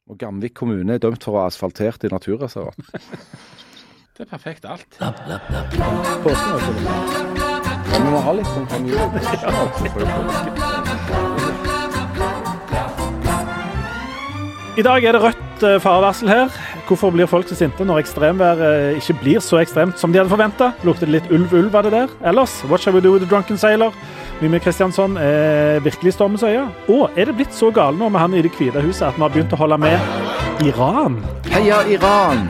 Og Gamvik kommune dømt for å ha asfaltert i naturreservat. Det perfekt alt. Påsken også. Ja, vi må ha litt sånn I dag det rødt farevarsel her. Hvorfor blir folk så sinte når ekstremvær ikke blir så ekstremt som de hadde forventet? Lukter det litt ulv var det der? Ellers, what shall we do with the drunken sailor? Mimir Kristiansson virkelig stormens øye. Og det blitt så gale nå med han i det hvite huset at vi har begynt å holde med Iran? Heia Iran!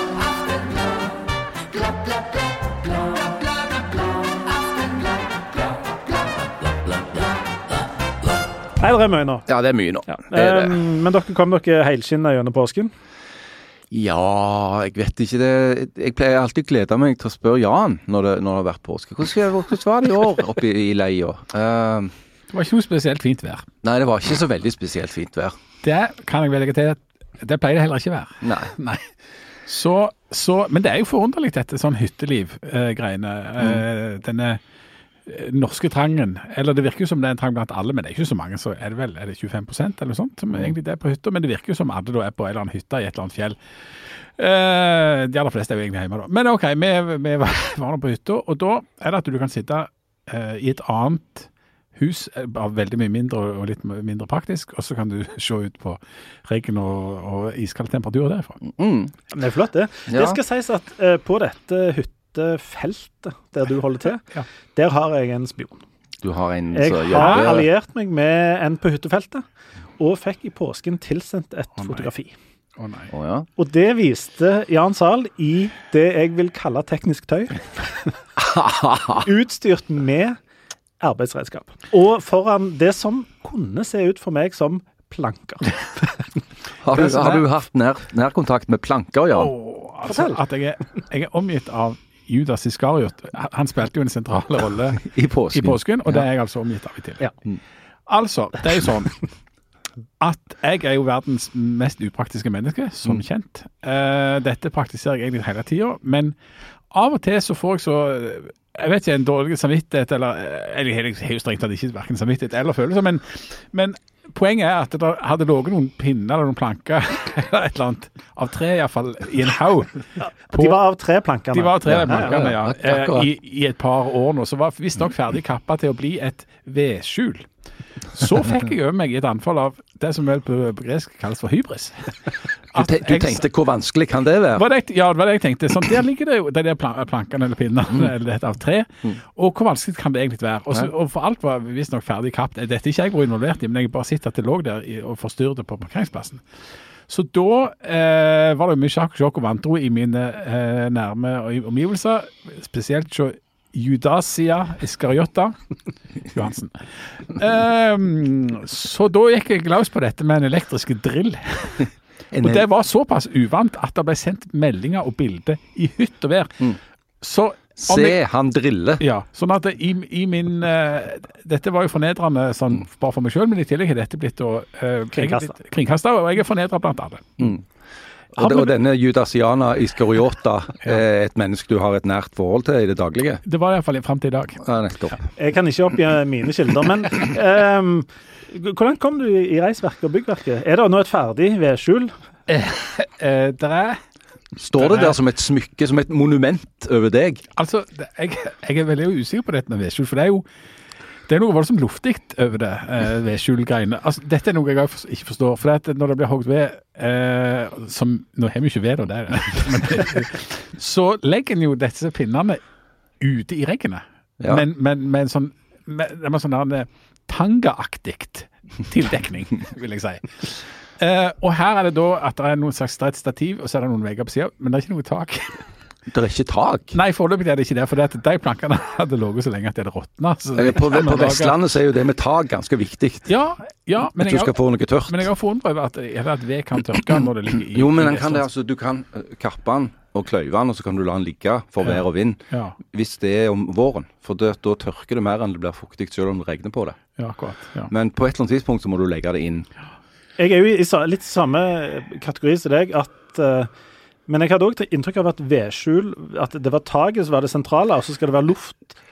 Nei, det mye nå. Ja, det mye nå. Ja. Det det. Men kom dere helskinnet gjennom påsken? Ja, jeg vet ikke det. Jeg pleier alltid å glede meg til å spørre Jan når det har vært påske. Hvordan var det i år oppe i Leia? Det var ikke noe spesielt fint vær. Nei, det var ikke så veldig spesielt fint vær. Det kan jeg velge til. Det pleier det heller ikke være. Nei. Men det jo forunderlig dette sånn hytteliv-greiene. Denne norske trangen, eller det virker jo som det en trang blant alle, men det ikke så mange, så det vel, det 25% eller noe sånt, som egentlig det på hytta, men det virker jo som alle da på en eller annen hytte i et eller annet fjell. De aller fleste jo egentlig hjemme da. Men ok, vi var nå på hytta, og da det at du kan sitte i et annet hus, bare veldig mye mindre og litt mindre praktisk, og så kan du se ut på regn og iskalde temperaturer derfra. Det flott det. Ja. Det skal sies at på dette feltet der du holder til, der har jeg en spion. Du har en jeg har alliert meg med en på hyttefeltet, og fikk i påsken tilsendt et fotografi. Nei. Ja. Og det viste Jan Zahl i det jeg vil kalle teknisk tøy. Utstyrt med arbeidsredskap. Og foran det som kunne se ut for meg som planker. Har du hatt nærkontakt med planker, Jan? Altså at jeg omgitt av Judas Iskariot. Han spilte jo en sentrale rolle i påsken, og det jeg altså omgitt av i til. Ja. Altså, det jo sånn at jeg jo verdens mest upraktiske menneske, som kjent. Dette praktiserer jeg egentlig hele tiden, men av og til så får jeg så, jeg vet ikke, en dårlig samvittighet, eller jeg har jo strengt tatt ikke hverken samvittighet eller følelser, men poenget at det hadde ligget noen pinner eller noen planker, eller et eller annet, av tre i hvert fall, i en haug. De var av treplankene. De var av treplankene, i et par år nå, så var visst nok ferdig kappet til å bli et vedskjul. Så fikk jeg over meg i et anfall av det som vel på gresk kalles for hybris. Du tenkte, hvor vanskelig kan det være? Ja, det var det jeg tenkte. Sånn, der ligger det jo de der plankene eller pinnene, eller dette av tre, og hvor vanskelig kan det egentlig være? Og for alt var visst nok ferdig kapt. Dette ikke jeg var involvert i, men jeg bare sitter at det lå der og forstyrret på parkeringsplassen. Så da var det mye sjokk og vantro i mine nærme omgivelser, spesielt så Judasia Iskariota Johansen. Så da gikk jeg løs på dette med en elektrisk drill. Og det var såpass uvant at det ble sendt meldinger og bilder i hytt og vær. Så han driller. Ja, sånn at i min dette var jo fornedrende sånn, bare for meg selv, men i tillegg har dette blitt kringkastet, og jeg fornedret blant alle. Og denne Judasiana Iskariota et menneske du har et nært forhold til i det daglige? Det var i hvert fall frem til i dag. Ja, nettopp. Jeg kan ikke oppgi mine kilder, men hvordan kom du i reisverket og byggverket? Det nå et ferdig vedskjul? Står det der som et smykke, som et monument over deg? Altså, jeg veldig usikker på dette med vedskjul, for det noe voldsomt luftig over det vedskjulgreiene. Altså, dette noe jeg ikke forstår, for det når det blir hogget ved, som, nå har vi ikke ved det, så legger en jo disse pinnene ute i reggene. Ja. Men sånn, det var sånn tanga-aktigt tildekning, vil jeg si. Og her det da at det noen slags strett stativ, og så det noen vegger på siden, men det ikke noe tak. Det ikke tak? Nei, foreløpig det ikke det, for de plankene hadde ligget så lenge at det hadde råtnet. På Vestlandet så jo det med tak ganske viktig. Ja, men at du skal få noe tørt. Men jeg har forundret over at ved kan tørke når det ligger i... Jo, men du kan kappe den og kløyve den, og så kan du la den ligge for vær og vind, hvis det om våren. For da tørker det mer enn det blir fuktig, selv om det regner på det. Ja, akkurat. Ja. Men på et eller annet tidspunkt så må du legge det inn. Jeg jo i litt samme kategori som deg, men jeg hadde også inntrykk av at vedskjul, at det var taget så var det sentrale, og så skal det være luft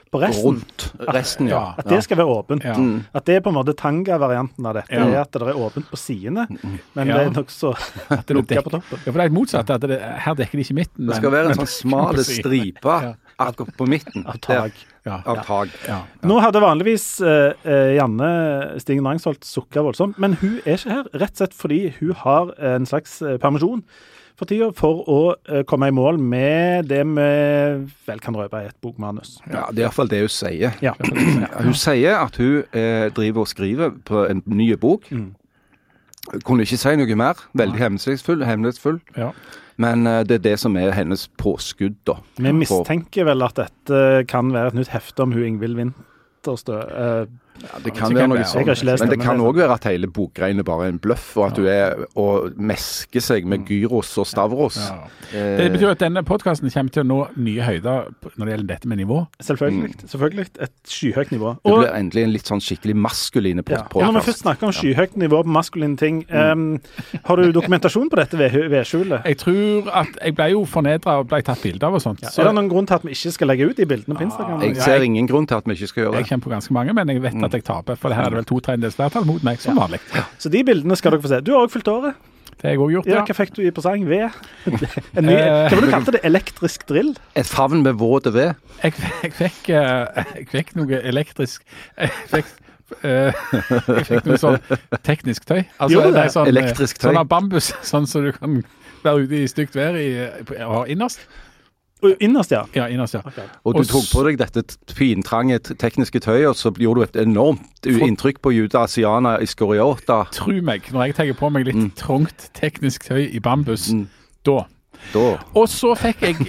på resten. Rundt resten, ja. At det skal være åpent. Ja. At det er på en måte tanga-varianten av dette, er at det er åpent på sidene, men det er nok så lukket på toppen. Ja, for det er motsatt, at her dekker de ikke midten. Det skal være en sånn smale stripe akkurat på midten. Av tag. Av tag. Ja. Nå hadde vanligvis Janne Stigen Rangsholt sukket voldsomt, men hun er ikke her, rett og slett fordi hun har en slags permisjon for tida for å komme i mål med det vi vel kan røpe i et bokmanus. Ja, det er i hvert fall det hun sier. Ja. Hun sier at hun driver og skriver på en ny bok. Kunne ikke si noe mer. Veldig hemmelighetsfull. Ja. Men det er det som er hennes påskudd, da. Vi mistenker vel at dette kan være et nytt hefte om hun Ingvild Winterstø. Det kan være noe sånt, men det kan også være at hele bokgreiene bare er en bløff, og at du er og mesker seg med gyros og stavros. Ja. Det betyr at denne podcasten kommer til å nå nye høyder når det gjelder dette med nivå. Selvfølgelig et skyhøyt nivå. Det blir endelig en litt sånn skikkelig maskuline podcast. Når vi først snakker om skyhøyt nivå på maskuline ting, har du dokumentasjon på dette vedskjulet? Jeg tror at jeg ble jo fornedret og ble tatt bilder av og sånt. Så er det noen grunn til at vi ikke skal legge ut de bildene på Instagram? Jeg ser ingen grunn til at vi ikke skal gjøre det. Jeg kjenner på ganske mange, men jeg vet at jeg taper, for her er det vel 2/3 flertall mot meg, som vanlig. Så de bildene skal dere få se. Du har også fylt året. Det har jeg også gjort, ja. Hva fikk du i presang? Ved? Hva var det du kalte det? Elektrisk drill? Et favn med våte ved. Jeg fikk noe elektrisk. Jeg fikk noe sånn teknisk tøy. Altså, det er sånn, elektrisk tøy. Sånn av bambus, sånn så du kan være ute i stygt vær innerst. Innerst, ja. Ja, innerst, ja. Okay. Og du tok på deg dette fintrange tekniske tøyet, og så gjorde du et enormt inntrykk på Juda Asiana Iskariota. Tro meg, når jeg tenker på meg litt trangt teknisk tøy i bambus, da. Og så fikk jeg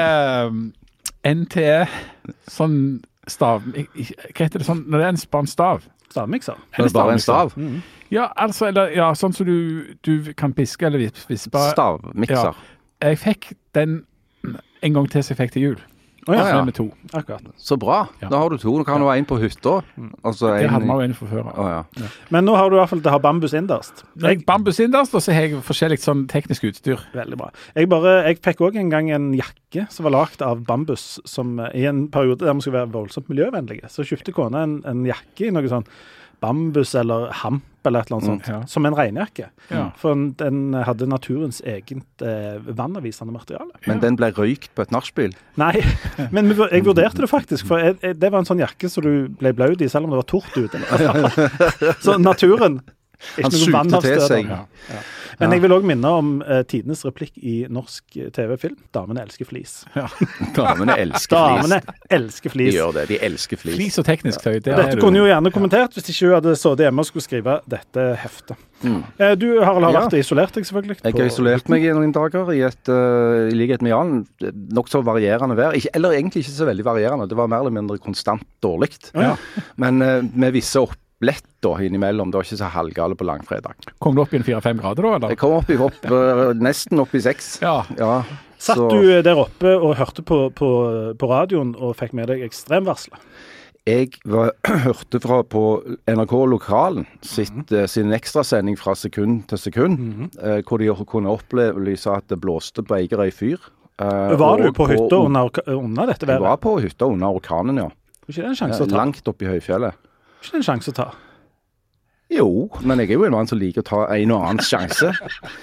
NTE, sånn stav, hva heter det sånn, når det er en stav? Stavmikser. Er det bare en stav? Ja, altså, eller, sånn som du kan piske eller vispe. Stavmikser. Ja. Jeg fikk den en gang til som jeg fikk til jul. Med 2. Akkurat. Så bra. Ja. Da har du 2. Nå kan du ha en på hytta. Altså det hadde man jo en for før. Ja. Men nå har du i hvert fall til å ha bambus innerst. Bambus innerst, og så har jeg forskjellig sånn teknisk utstyr. Veldig bra. Jeg fikk også en gang en jakke som var lagt av bambus, som i en periode der man skulle være voldsomt miljøvennlige. Så kjøpte kona en jakke i noe sånn bambus eller hamp eller et eller annet sånt, som en regnjakke. Ja. For den hadde naturens egent vannavvisende materiale. Men den ble røykt på et nachspiel? Nei, men jeg vurderte det faktisk, for det var en sånn jakke som du ble blød i, selv om det var tort ute. Så naturen, ikke noe vannavstød. Men jeg vil også minne om tidenes replikk i norsk TV-film. Damene elsker flis. Ja. Damene elsker flis. De gjør det, de elsker flis. Flis og teknisk tøy. Dette kunne jo gjerne kommentert hvis ikke hun hadde sittet hjemme og skulle skrive dette heftet. Du, Harald, har vært isolert deg selvfølgelig. Jeg har isolert meg i noen dager i likhet med Jan. Nok så varierende vær. Eller egentlig ikke så veldig varierende. Det var mer eller mindre konstant dårlig. Ja. Men med visse lett da innimellom. Det var ikke så halvgale på langfredag. Kom du opp i 4-5 grader da, eller? Jeg kom nesten opp i 6. Ja. Satt du der oppe og hørte på radioen og fikk med deg ekstremvarsler? Jeg hørte på NRK Lokalen sin ekstrasending fra sekund til sekund, hvor de kunne opplyse at det blåste på Eigerøy fyr. Var du på hytta under dette været? Jeg var på hytta under orkanen, ja. Ikke det en sjanse å ta? Langt opp i høyfjellet. Ikke en sjanse å ta? Jo, men jeg er jo en mann som liker å ta en og annen sjanse.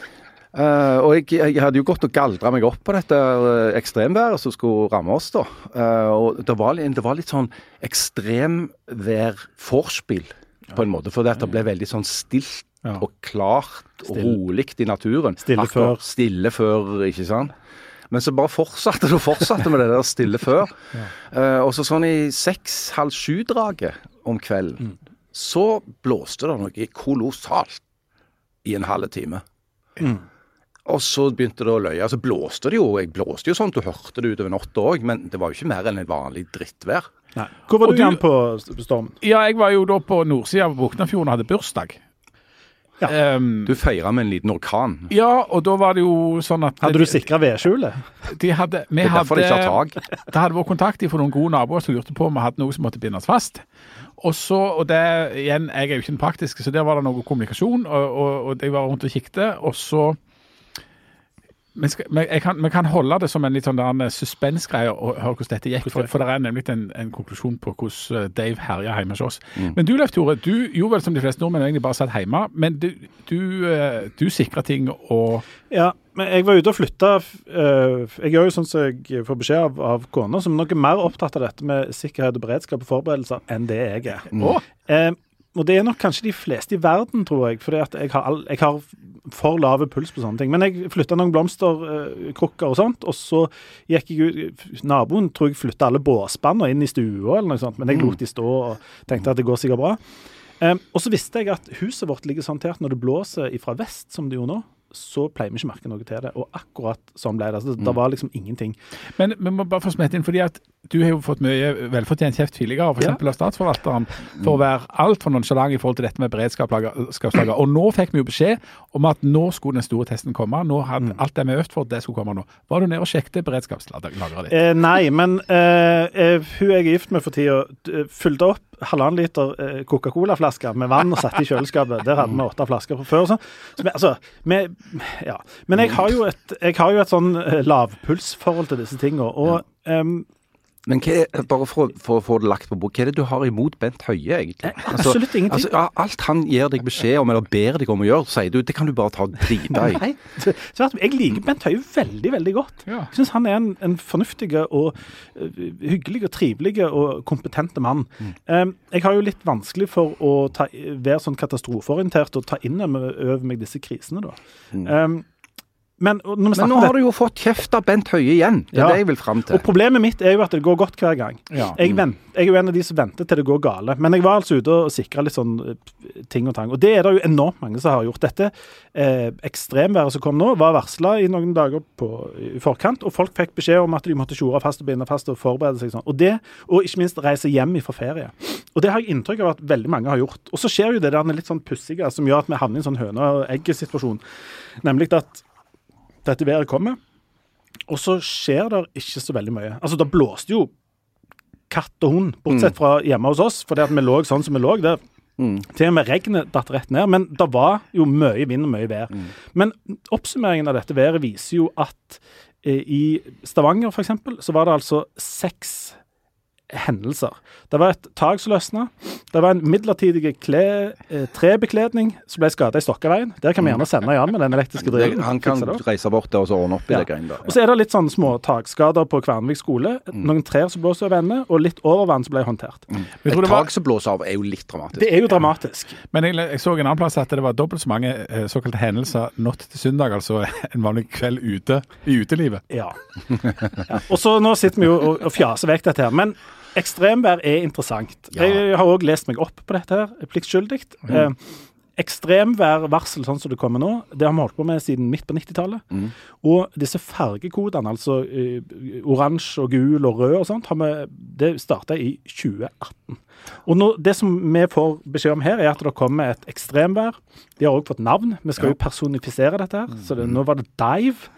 Og jeg hadde jo gått og galdret meg opp på dette ekstremværet som skulle ramme oss da. Og det var litt sånn ekstremvær-forspill på en måte, for det ble veldig sånn stilt og klart og rolig i naturen. Stille før, ikke sant? Men så bare fortsatte med det der stille før. Og så sånn i 6-7-draget om kvelden, så blåste det noe kolossalt i en halv time. Og så begynte det å løye. Så blåste det jo. Jeg blåste jo sånn, du hørte det utover natta også, men det var jo ikke mer enn et vanlig drittvær. Nei. Hvor var du igjen på stormen? Ja, jeg var jo da på nordsiden av Boknafjorden og hadde bursdag. Ja. Du feiret med en liten orkan. Ja, og da var det jo sånn at... Hadde du sikret vedskjulet? Det er derfor det ikke har tag. Det hadde vært kontakt for noen gode naboer som lurte på om vi hadde noe som måtte bindes fast. Og det, igjen, jeg er jo ikke den praktiske, så der var det noe kommunikasjon, og jeg var rundt og kikte, og så Vi kan holde det som en litt sånn suspensgreie og høre hvordan dette gikk, for det nemlig en konklusjon på hvordan Dave herjer hjemme hos oss. Men du, Leif Tore, du gjorde vel som de fleste nordmenn egentlig bare satt hjemme, men du sikret ting og... Ja, men jeg var ute og flyttet. Jeg gjør jo sånn som jeg får beskjed av kona, som noe mer opptatt av dette med sikkerhet og beredskap og forberedelser enn det jeg er. Og det er nok kanskje de fleste i verden, tror jeg, fordi at jeg har for lave puls på sånne ting. Men jeg flyttet noen blomsterkrukker og sånt, og så gikk jeg ut, naboen tror jeg flyttet alle båsbanner inn i stua eller noe sånt, men jeg lot de stå og tenkte at det går sikkert bra. Og så visste jeg at huset vårt ligger sånn til at når det blåser ifra vest, som det gjorde nå, så pleier vi ikke merke noe til det. Og akkurat sånn ble det. Altså, det var liksom ingenting. Men vi må bare få smette inn, fordi at du har jo fått mye velfortjent kjeft tidligere, for eksempel av statsforvalteren, for å være alt for nonchalant i forhold til dette med beredskapslager. Og nå fikk vi jo beskjed om at nå skulle den store testen komme. Nå hadde alt det vi øvd for at det skulle komme nå. Var du nede og sjekket beredskapslageret ditt? Nei, men hun jeg er gift med for tiden fylte opp 1,5 liter Coca-Cola-flasker med vann og satt i kjøleskapet. Der hadde vi 8 flasker fra før. Men jeg har jo et sånn lavpulsforhold til disse tingene, og men bare for å få det lagt på bord, hva er det du har imot Bent Høie, egentlig? Absolutt ingenting. Alt han gir deg beskjed om, eller ber deg om å gjøre, sier du, det kan du bare ta drita i. Nei, jeg liker Bent Høie veldig, veldig godt. Ja. Jeg synes han er en fornuftig og hyggelig og trivelig og kompetente mann. Jeg har jo litt vanskelig for å være sånn katastrofeorientert og ta inn over meg disse krisene da. Men nå har du jo fått kjeft av Bent Høie igjen. Det er det jeg vil frem til. Og problemet mitt er jo at det går godt hver gang. Ja. Jeg er jo en av de som venter til det går gale. Men jeg var altså ute og sikret litt sånn ting og tang. Og det er det jo enormt mange som har gjort. Dette ekstremværet som kom nå, var varslet i noen dager i forkant, og folk fikk beskjed om at de måtte tjore fast og binde fast og forberede seg sånn. Og ikke minst reise hjem fra ferie. Og det har jeg inntrykk av at veldig mange har gjort. Og så skjer jo det der litt sånn pussige som gjør at vi havner i en sånn høne- og egg-situasjon. Nemlig at dette været kommer, og så skjer det ikke så veldig mye. Altså, det blåste jo katt og hund, bortsett fra hjemme hos oss, fordi at vi lå sånn som vi lå der. Til og med regnet datt rett ned, men det var jo mye vind og mye vær. Men oppsummeringen av dette været viser jo at i Stavanger, for eksempel, så var det altså 6 hendelser. Det var et tak som løsnet. Det var en midlertidig trebekledning som ble skadet i Stokkaveien. Der kan vi gjerne sende Jan med den elektriske drillen. Han kan reise bort der og så ordne opp i det greiene der. Og så er det litt sånne små takskader på Kvernvik skole. Noen trær som blåser over ende, og litt overvann som ble håndtert. Et tak som blåser av er jo litt dramatisk. Det er jo dramatisk. Men jeg så en annen plass at det var dobbelt så mange såkalte hendelser natt til søndag, altså en vanlig kveld ute i utelivet. Ja. Og så nå sitter vi jo og fjaser vekk dette her, men ekstremvær er interessant. Ja. Jeg har også lest meg opp på dette her, pliktskyldigt. Ekstremværvarsel, sånn som det kommer nå, det har vi holdt på med siden midt på 90-tallet. Og disse fargekodene, altså oransje og gul og rød og sånt, det startet i 2018. Og nå, det som vi får beskjed om her, er at det kommer et ekstremvær. De har også fått navn. Vi skal jo personifisere dette her. Så nå var det Dive.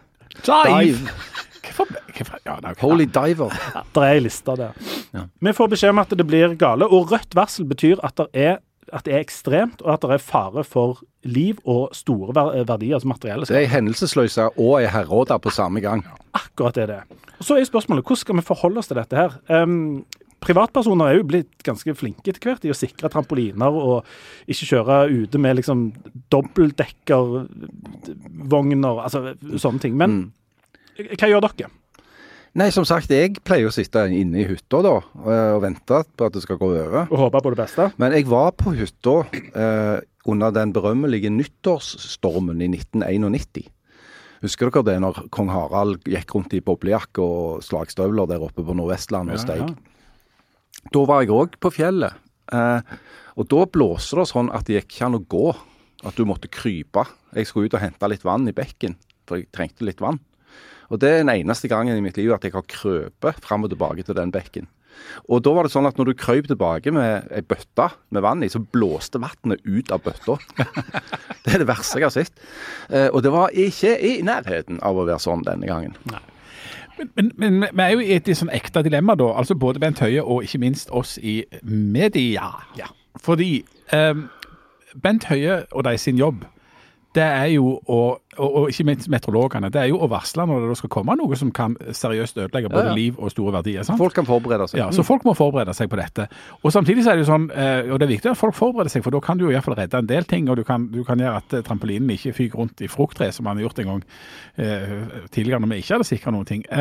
Holy Diver. Ja, det er en liste der. Ja. Vi får beskjed om at det blir gale, og rødt varsel betyr at det er ekstremt, og at det er fare for liv og store verdier som materielle. Det er en hendelsesløse og en herråda på samme gang. Akkurat det. Og så er spørsmålet, hvordan skal vi forholde oss til dette her? Privatpersoner er jo blitt ganske flinke etter hvert i å sikre trampoliner og ikke kjøre ute med liksom dobbeltdekker, vogner, altså sånne ting. Men hva gjør dere? Nei, som sagt, jeg pleier å sitte inne i hytta da, og vente på at det skal gå over. Og håpe på det beste? Men jeg var på hytta under den berømmelige nyttårsstormen i 1991. Husker dere det når kong Harald gikk rundt i boblejakke og slagstøvler der oppe på Nordvestlandet og steg? Ja. Da var jeg også på fjellet, og da blåste det sånn at det gikk ikke an å gå, at du måtte krype. Jeg skulle ut og hente litt vann i bekken, for jeg trengte litt vann. Og det er den eneste gangen i mitt liv at jeg har krøpet frem og tilbake til den bekken. Og da var det sånn at når du krøp tilbake med en bøtte med vann i, så blåste vannet ut av bøtta. Det er det verste jeg har sett. Og det var ikke i nærheten av å være sånn denne gangen. Nei. Men vi er jo i et sånn ekte dilemma da, altså både Bent Høie og ikke minst oss i media. Ja. Fordi Bent Høie og de sin jobb, det jo og ikke minst meteorologene, det jo å varsle når det skal komme noe som kan seriøst ødelegge både liv og store verdier. Sant? Folk kan forberede seg. Ja, så folk må forberede seg på dette. Og samtidig så det jo sånn, og det viktig at folk forbereder seg, for da kan du i hvert fall redde en del ting, og du kan gjøre at trampolinen ikke fyker rundt i frukttreet, som man har gjort en gang tidligere når vi ikke hadde sikret noen ting.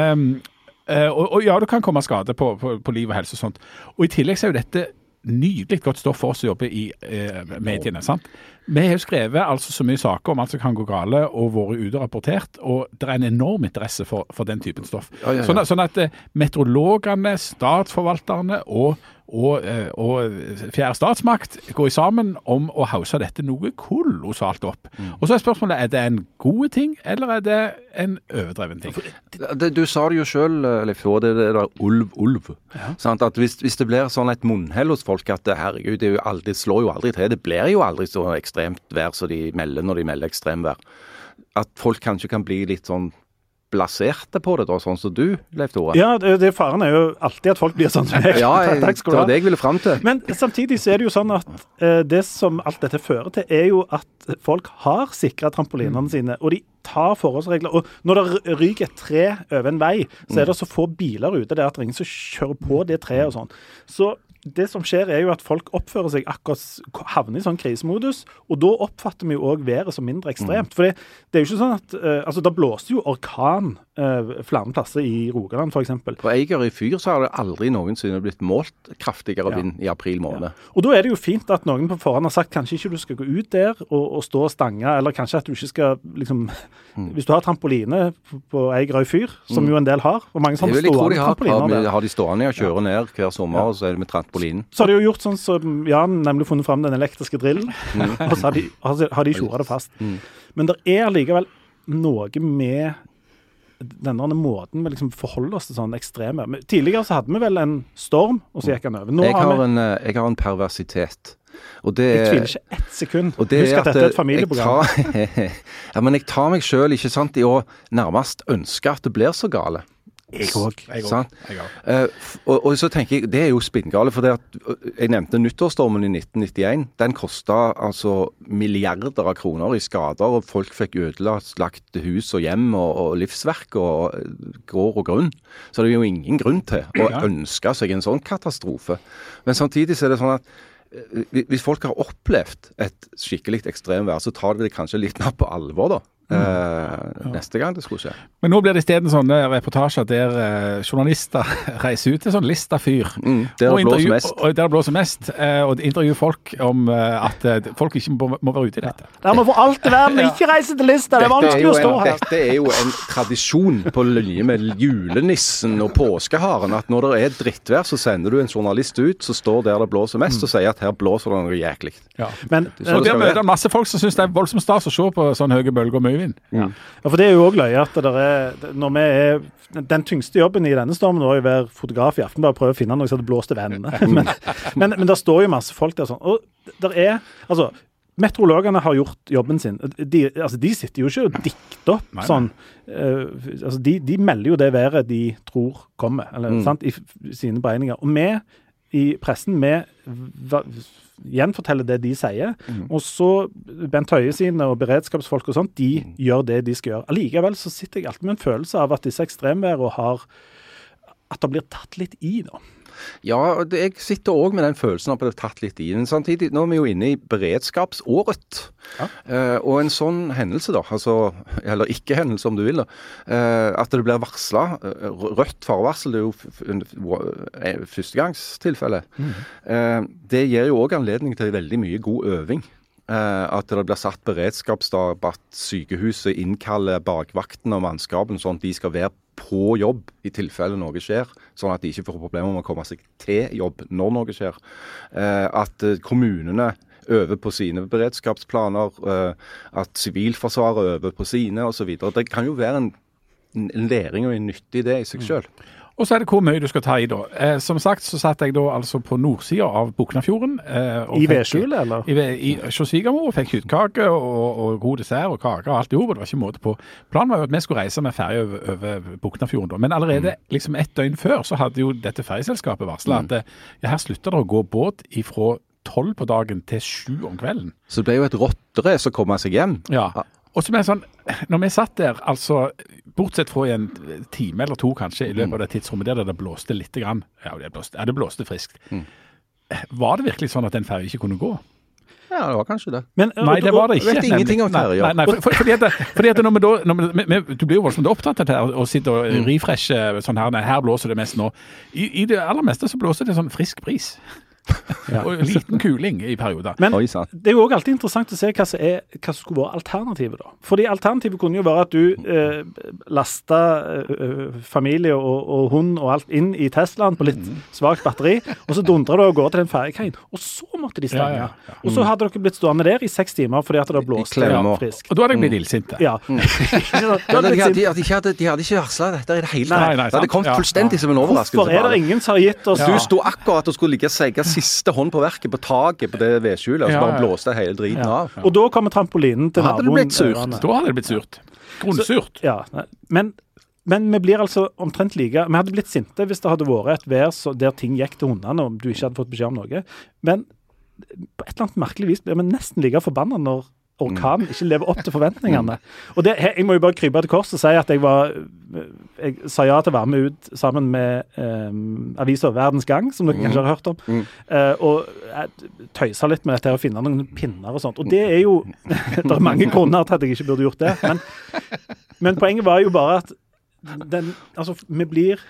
Og ja, det kan komme skade på liv og helse og sånt. Og i tillegg så jo dette nydelig godt stoff for oss å jobbe i mediene, sant? Vi har jo skrevet altså så mye saker om alt som kan gå gale og vært ute og rapportert, og det en enorm interesse for den typen stoff. Ja. Sånn at meteorologene, statsforvalterne og fjerde statsmakt går sammen om å hause dette noe kolossalt opp. Og så spørsmålet, det en gode ting, eller det en overdreven ting? Du sa det jo selv, Leif Tore, det der ulv. Ja. Sant? At hvis det blir sånn et munnhell hos folk at herregud, det slår jo aldri til, det blir jo aldri så ekstremt vær som de melder når de melder ekstremvær. At folk kanskje kan bli litt sånn blaserte på det da, sånn som du, Leif Tore. Ja, faren jo alltid at folk blir sånn som jeg. Ja, det var det jeg ville frem til. Men samtidig så det jo sånn at det som alt dette fører til, jo at folk har sikret trampolinene sine, og de tar forholdsregler. Og når det ryker et tre over en vei, så det så få biler ute der at det er ingen som kjører på det treet og sånn. Så det som skjer jo at folk oppfører seg akkurat havner i sånn krisemodus, og da oppfatter vi jo også været som mindre ekstremt. For det jo ikke sånn at, altså da blåste jo orkan flere plasser i Rogaland for eksempel. På Eiger i Fyr så har det aldri noensinne blitt målt kraftigere vind i april måned. Ja. Og da det jo fint at noen på forhånd har sagt kanskje ikke du skal gå ut der og stå og stange, eller kanskje at du ikke skal liksom, hvis du har trampoline på Eiger i Fyr, som jo en del har, og mange som stående trampoliner der. Har de stående og kjører ned hver sommer, og så det med trampolinen. Så har de jo gjort sånn som Jan nemlig funnet frem den elektriske drillen, og så har de kjøret det fast. Men det likevel noe med denne måten vi liksom forholder oss til sånn ekstreme. Tidligere så hadde vi vel en storm, og så gikk den over. Jeg har en perversitet. Og jeg tviler ikke ett sekund. Husk at dette et familieprogram. Ja, men jeg tar meg selv, ikke sant, i å nærmest ønske at det blir så gale. Jeg også. Og så tenker jeg, det jo spinngale, for det at jeg nevnte nyttårsstormen i 1991. Den kostet altså milliarder av kroner i skader, og folk fikk ødelagt hus og hjem og livsverk og gård og grunn. Så det jo ingen grunn til å ønske seg en sånn katastrofe. Men samtidig så det sånn at hvis folk har opplevd et skikkelig ekstremvær, så tar de det kanskje litt mer på alvor da. Neste gang det skulle skje. Men nå blir det i stedet sånne reportasjer der journalister reiser ut til sånn listafyr der det blåser mest og intervjuer folk om at folk ikke må være ute i dette. Der må få alt i verden, ikke reise til lista, det vanskelig å stå her. Dette jo en tradisjon på linje med julenissen og påskeharen, at når det drittvær så sender du en journalist ut som står der det blåser mest og sier at her blåser det noe jæklig. Ja. Men der møter masse folk som synes det voldsomt stas å se på sånn høye bølger og mye. Ja, for det jo også løye at når vi den tyngste jobben i denne stormen var jo å være fotograf i Aftenbladet og prøve å finne noe som hadde blåst til vennene. Men der står jo masse folk der sånn. Og der altså, meteorologene har gjort jobben sin. De sitter jo ikke og dikter opp sånn. Altså, de melder jo det været de tror kommer, eller sant, i sine beregninger. Og vi i pressen, gjenforteller det de sier, og så Bent Høie sine og beredskapsfolk og sånt, de gjør det de skal gjøre. Allikevel så sitter jeg alltid med en følelse av at disse ekstremværene at det blir tatt litt i da. Ja, jeg sitter også med den følelsen at det blir tatt litt i. Men samtidig, nå vi jo inne i beredskapsåret. Og en sånn hendelse da, altså, eller ikke hendelse om du vil da, at det blir varslet, rødt farvarsel, det jo førstegangstilfelle. Det gir jo også anledning til veldig mye god øving. At det blir satt beredskapsstab, at sykehuset innkaller bakvakten og mannskapen, sånn at de skal være på jobb i tilfelle noe skjer, sånn at de ikke får problemer med å komme seg til jobb når noe skjer. At kommunene øver på sine beredskapsplaner, at sivilforsvaret øver på sine og så videre. Det kan jo være en læring og en nyttig idé i seg selv. Og så det hvor mye du skal ta i da. Som sagt så satt jeg da altså på nordsiden av Boknafjorden. I vedskjulet, eller? I Svigermor og fikk hyttkake og god dessert og kake og alt i hop, og det var ikke måte på. Planen var jo at vi skulle reise med ferie over Boknafjorden da. Men allerede liksom et døgn før så hadde jo dette ferieselskapet varslet at her slutter det å gå båt ifra 12 på dagen til 7 om kvelden. Så det ble jo et rotterace å komme seg hjem. Ja. Og som sånn, når vi satt der, altså, bortsett fra en time eller 2 kanskje, i løpet av det tidsrommet der det blåste litt grann, det blåste friskt. Var det virkelig sånn at den fergen ikke kunne gå? Ja, det var kanskje det. Men, nei, det var det ikke. Vet ingenting om ferger. Nei, fordi at du blir jo voldsomt opptatt av det her, og sitter og refreshe sånn her blåser det mest nå. I det aller meste så blåser det sånn frisk bris. Og en liten kuling i perioder. Men det er jo også alltid interessant å se hva som skulle være alternativet da. Fordi alternativet kunne jo være at du lastet familie og hund og alt inn i Teslaen på litt svagt batteri, og så dundret du og går til den fergekaien, og så måtte de stenge. Og så hadde dere blitt stående der i 6 timer fordi at det blåste friskt. Og da hadde jeg blitt illsinte. Ja. De hadde ikke varslet dette i det hele tatt. Det hadde kommet fullstendig som en overraskelse. Hvorfor det ingen som har gitt oss... Du stod akkurat og skulle ligge og seige siste hånd på verket, på taket på det vedskjulet, og så bare blåste hele driten av. Og da kommer trampolinen til naboen. Da hadde det blitt surt. Grunnsurt. Ja, men vi blir altså omtrent like. Vi hadde blitt sinte hvis det hadde vært et vær der ting gikk til hundene, og du ikke hadde fått beskjed om noe. Men på et eller annet merkelig vis blir vi nesten like forbannet når orkanen ikke lever opp til forventningene. Og jeg må jo bare krype til kors og si at jeg sa ja til å være med ut sammen med aviser Verdens Gang, som dere kanskje har hørt om, og jeg tøysa litt med dette å finne noen pinner og sånt. Og det er jo, det er mange grunner til at jeg ikke burde gjort det, men poenget var jo bare at jeg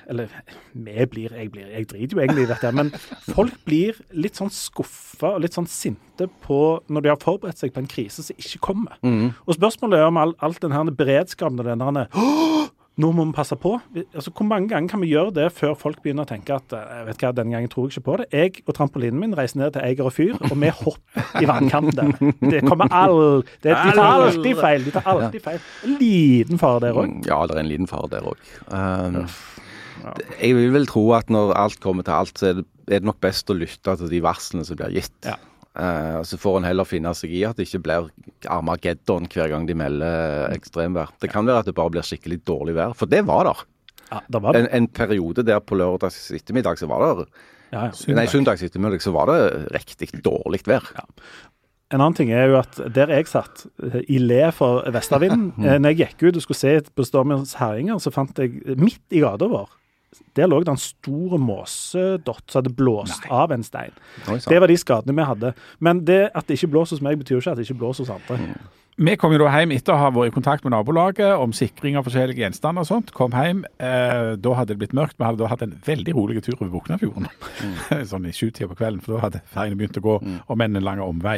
driter jo egentlig i dette, men folk blir litt sånn skuffet og litt sånn sinte på når de har forberedt seg på en krise som ikke kommer. Og spørsmålet er om alt den her beredskapen og den her nå må vi passe på. Altså, hvor mange ganger kan vi gjøre det før folk begynner å tenke at jeg vet hva, denne gangen tror jeg ikke på det. Jeg og trampolinen min reiser ned til Eiger og Fyr, og vi hopper i vannkanten der. Det kommer de tar alltid feil. De tar alltid feil. En liten fare der også. Ja, det er en liten fare der også. Jeg vil vel tro at når alt kommer til alt, så er det nok best å lytte til de varslene som blir gitt. Ja. Så får en heller finne seg i at det ikke blir Armageddon hver gang de melder ekstremvær. Det kan være at det bare blir skikkelig dårlig vær, for det var der. Ja, det var det. En periode der på lørdags ettermiddag så var det søndags ettermiddag så var det riktig dårlig vær. Ja. En annen ting er jo at der jeg satt i le for vestavinden, når jeg gikk ut og skulle se på Stormens herjinger, så fant jeg midt i gata vår, der lå det en stor måsedott som hadde blåst av en stein. Det var de skadene vi hadde. Men det at det ikke blåser hos meg betyr ikke at det ikke blåser hos andre. Vi kom jo da hjem etter å ha vært i kontakt med nabolaget om sikring av forskjellige gjenstander og sånt. Kom hjem, da hadde det blitt mørkt. Vi hadde da hatt en veldig rolig tur over Boknafjorden. Sånn i 7-tida på kvelden, for da hadde fergene begynt å gå om en lang omvei.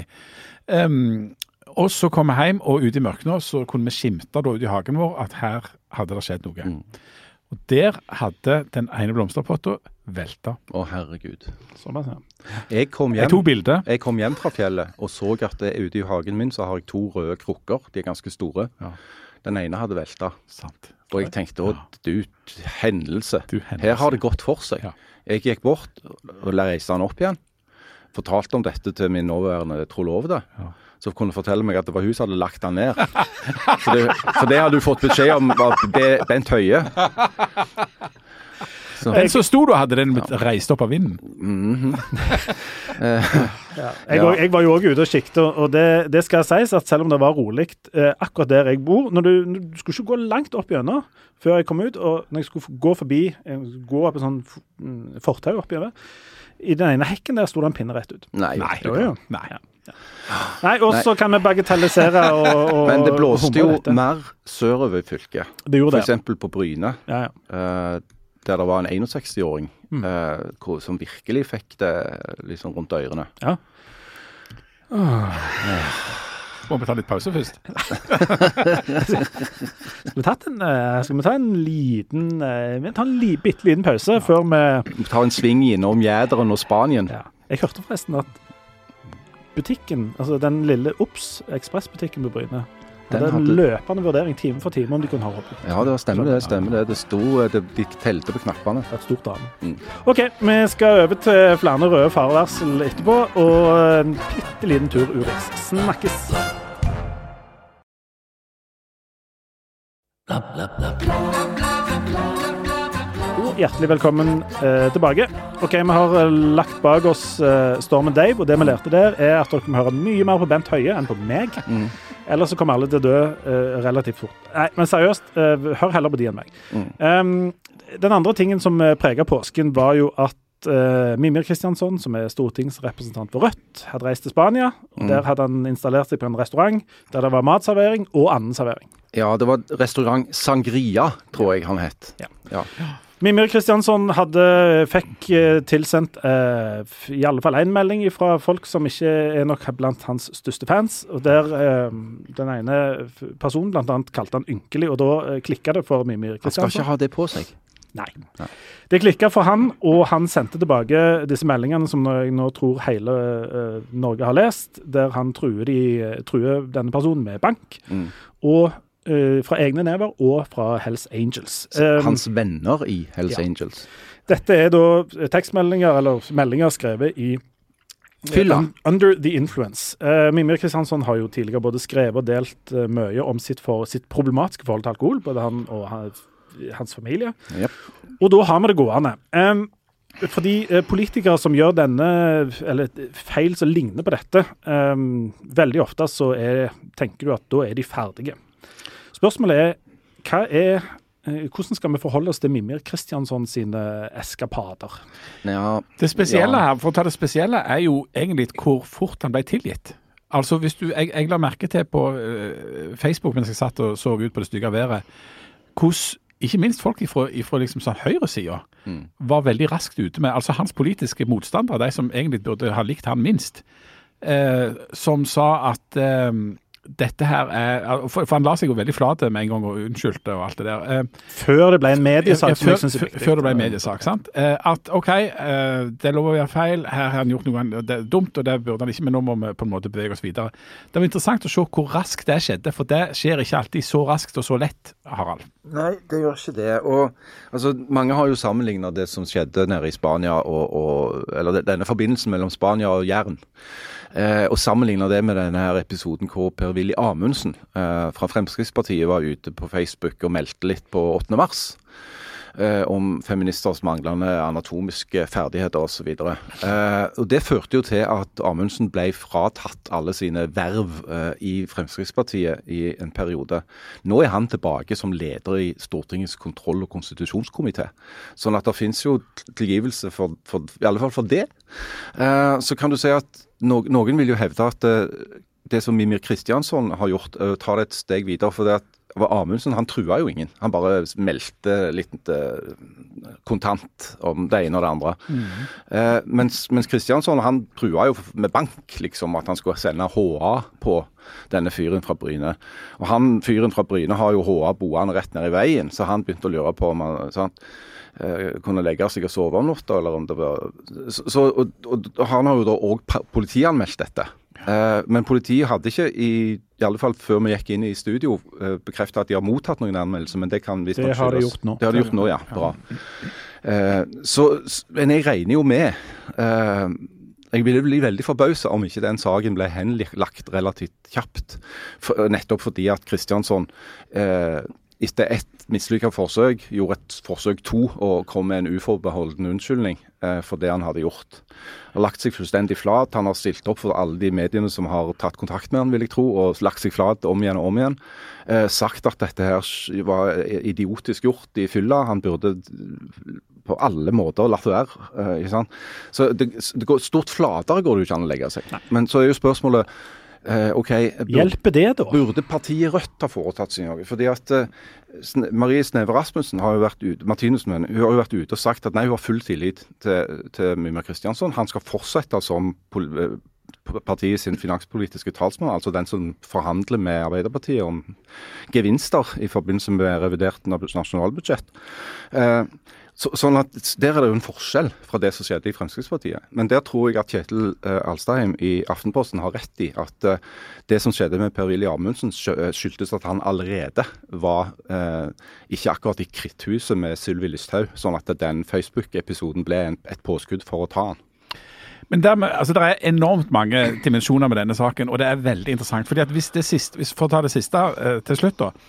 Og så kom vi hjem, og ute i mørkene så kunne vi skimte da ut i hagen vår at her hadde det skjedd noe. Og der hadde den ene blomsterpotta velta. Å, herregud. Sånn er det. Jeg kom hjem fra fjellet og så at ute i hagen min så har jeg 2 røde krukker. De er ganske store. Ja. Den ene hadde velta. Sant. Og jeg tenkte, hendelse. Her har det gått for seg. Ja. Jeg gikk bort og reiste den opp igjen. Fortalte om dette til min nåværende trollovede. Ja. Så kunne fortelle meg at det var hun som hadde lagt den ned. For det hadde du fått beskjed om av Bent Høie. Men så sto du og hadde den reist opp av vinden. Jeg var jo også ute og kikket, og det skal sies at selv om det var rolig akkurat der jeg bor, du skulle ikke gå langt opp gjennom før jeg kom ut, og når jeg skulle gå forbi, gå opp en sånn fortau oppi over, i den ene hekken der sto det en pinne rett ut. Nei. Nei, og så kan vi bagatellisere og men det blåste jo mer sørover i fylket. Det gjorde det. For eksempel på Bryne, der det var en 61-åring som virkelig fikk det liksom rundt ørene. Ja. Må vi ta litt pause først? Skal vi ta en liten bitte liten pause før vi ta en sving innom Jæderen og Spanien. Ja. Jeg hørte forresten at butikken, altså den lille Ops ekspressbutikken på Bryne, den løpende vurdering time for time om de kunne ha oppe. Ja, det stemmer det. Det sto, de telte på knappene. Det er et stort dame. Ok, vi skal over til flere røde farevarsel etterpå, og en bitte liten tur Urix. Snakkes! Og hjertelig velkommen tilbake. Ok, vi har lagt bak oss Stormen Dave, og det vi lærte der at dere må høre mye mer på Bent Høie enn på meg. Ellers så kommer alle til å dø relativt fort. Nei, men seriøst, hør heller på de enn meg. Den andre tingen som preget påsken var jo at Mímir Kristjánsson, som stortingsrepresentant for Rødt, hadde reist til Spania, og der hadde han installert seg på en restaurant der det var matservering og annen servering. Ja, det var restaurant Sangria, tror jeg han het. Ja. Mímir Kristjánsson fikk tilsendt i alle fall en melding fra folk som ikke nok blant hans største fans, og der den ene personen blant annet kalte han ynkelig, og da klikket det for Mímir Kristjánsson. Han skal ikke ha det på seg. Nei. Det klikket for han, og han sendte tilbake disse meldingene som jeg nå tror hele Norge har lest, der han truer denne personen med bank, og fra egne never og fra Hells Angels. Hans venner i Hells Angels. Dette da tekstmeldinger, eller meldinger skrevet i Under the Influence. Mímir Kristjánsson har jo tidligere både skrevet og delt mye om sitt problematiske forhold til alkohol, både han og hans familie. Yep. Og da har vi det gående. Fordi politikere som gjør eller feil som ligner på dette, veldig ofte så tenker du at da de ferdige. Spørsmålet hvordan skal vi forholde oss til Mímir Kristjánsson sine eskapader? Ja, det spesielle her, for å ta det spesielle, jo egentlig hvor fort han ble tilgitt. Altså, jeg la merke til på Facebook mens jeg satt og så ut på det stygge været, hvordan ikke minst folk fra liksom sånn høyresiden var veldig raskt ute med, altså hans politiske motstandere, de som egentlig burde ha likt han minst, som sa at dette her for han la seg jo veldig flate med en gang og unnskyldte og alt det der. Før det ble en mediesak, som jeg synes er viktig. Før det ble en mediesak, sant? At ok, det er lov å gjøre feil, her har han gjort noe dumt, og det burde han ikke, men nå må vi på en måte bevege oss videre. Det var interessant å se hvor raskt det skjedde, for det skjer ikke alltid så raskt og så lett, Harald. Nei, det gjør ikke det. Og altså, mange har jo sammenlignet det som skjedde nede i Spania, eller denne forbindelsen mellom Spania og Jæren. Og sammenligner det med denne her episoden hvor Per-Willy Amundsen fra Fremskrittspartiet var ute på Facebook og meldte litt på 8. mars om feministers manglende anatomiske ferdigheter og så videre. Og det førte jo til at Amundsen ble fratatt alle sine verv i Fremskrittspartiet i en periode. Nå han tilbake som leder i Stortingets kontroll- og konstitusjonskomité. Sånn at det finnes jo tilgivelse i alle fall for det. Så kan du si at noen vil jo hevde at det som Mímir Kristjánsson har gjort, tar det et steg videre, for det at Amundsen, han trua jo ingen. Han bare meldte litt kontant om det ene og det andre. Mens Kristjánsson, han trua jo med bank, liksom, at han skulle sende HA på denne fyren fra Bryne. Og fyren fra Bryne har jo HA boende rett ned i veien, så han begynte å lure på om han kunne legge seg og sove om natta, eller om det var... Og han har jo da også politianmeldt dette. Men politiet hadde ikke, i alle fall før vi gikk inn i studio, bekreftet at de har mottatt noen anmeldelser, men det kan visst nok skyldes. Det har de gjort nå. Det har de gjort nå, ja. Bra. Men jeg regner jo med... Jeg ville bli veldig forbauset om ikke den saken ble henlagt relativt kjapt, nettopp fordi at Kristjánsson... etter ett mislykket forsøk, gjorde et forsøk 2 og kom med en uforbeholden unnskyldning for det han hadde gjort. Han har lagt seg fullstendig flat. Han har stilt opp for alle de mediene som har tatt kontakt med han, vil jeg tro, og lagt seg flat om igjen og om igjen. Sagt at dette her var idiotisk gjort i fylla. Han burde på alle måter latt være. Ikke sant? Så det går stort flatere går det jo ikke an å legge seg. Nei. Men så jo spørsmålet hjelper det da? Burde partiet Rødt ha foretatt seg noe? Fordi at Marie Sneve Rasmussen har jo vært ute, hun har jo vært ute og sagt at nei, hun har full tillit til Mímir Kristjánsson. Han skal fortsette som partiet sin finanspolitiske talsmann, altså den som forhandler med Arbeiderpartiet om gevinster i forbindelse med revidert nasjonalbudsjett. Sånn at der det jo en forskjell fra det som skjedde i Fremskrittspartiet. Men der tror jeg at Kjetil Alstadheim i Aftenposten har rett i at det som skjedde med Per-Willy Amundsen skyldtes at han allerede var ikke akkurat i kritthuset med Sylvi Listhaug, sånn at den Facebook-episoden ble et påskudd for å ta han. Men det er enormt mange dimensjoner med denne saken, og det er veldig interessant. Fordi at for å ta det siste til slutt da,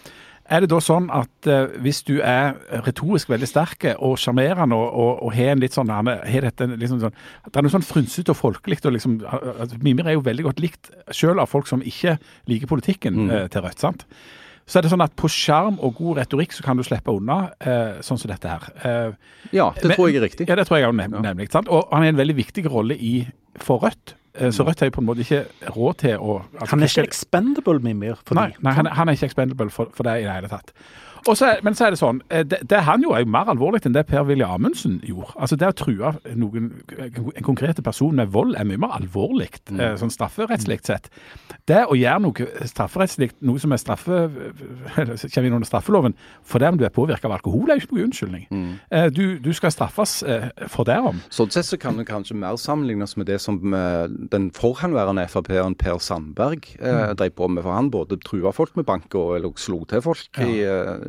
det da sånn at hvis du retorisk veldig sterk og charmerende og har en litt sånn, har dette liksom sånn, det noe sånn frynset og folkelikt, og liksom, Mimir jo veldig godt likt selv av folk som ikke liker politikken til Rødt, sant? Så det sånn at på skjerm og god retorikk så kan du slippe unna sånn som dette her. Ja, det tror jeg riktig. Ja, det tror jeg også nemlig. Sant? Og han en veldig viktig rolle for Rødt. Så Rødt har jo på en måte ikke råd til å... Altså, han ikke expendable, Mimir? Nei, han ikke expendable for det i det hele tatt. Men så det sånn, det han jo jo mer alvorlig enn det Per-Willy Amundsen gjorde. Altså det å true en konkrete person med vold mye mer alvorlig, sånn strafferettsligt sett. Det å gjøre noe strafferettsligt, noe som kommer inn under straffeloven, for det om du påvirket av alkohol, jo ikke noe unnskyldning. Du skal straffes for det om. Sånn sett så kan det kanskje mer sammenlignes med det som den forhenværende FrP-eren Per Sandberg drev på med, for han både trua folk med bank eller slo til folk i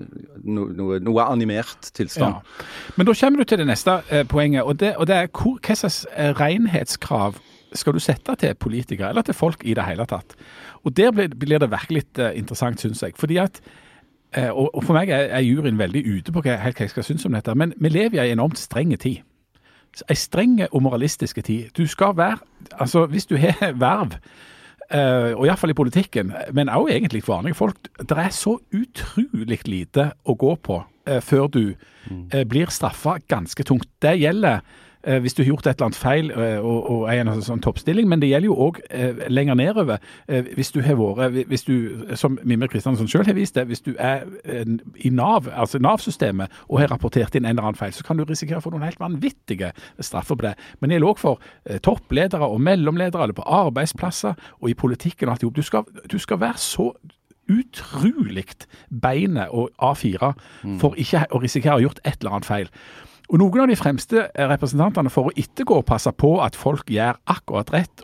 noe animert tilstand. Ja. Men da kommer du til det neste poenget, og det hva slags renhetskrav skal du sette til politikere, eller til folk i det hele tatt? Og der blir det virkelig interessant, synes jeg. Fordi at, og for meg juryen veldig ute på hva jeg skal synes om dette, men vi lever i en enormt strenge tid. En strenge og moralistiske tid. Du skal være, altså hvis du har verv, og i hvert fall i politikken, men også egentlig for vanlige folk, det så utrolig lite å gå på før du blir straffet ganske tungt. Det gjelder hvis du har gjort et eller annet feil og en sånn toppstilling, men det gjelder jo også lenger nedover. Hvis du, som Mimir Kristiansson selv har vist det, hvis du i NAV, altså NAV-systemet, og har rapportert inn en eller annen feil, så kan du risikere å få noen helt vanvittige straffer på det. Men det gjelder også for toppledere og mellomledere, eller på arbeidsplasser, og i politikken og alt ihop. Du skal være så utrolig beinet og A4 for ikke å risikere å ha gjort et eller annet feil. Og noen av de fremste representantene for å ettergå og passe på at folk gjør akkurat rett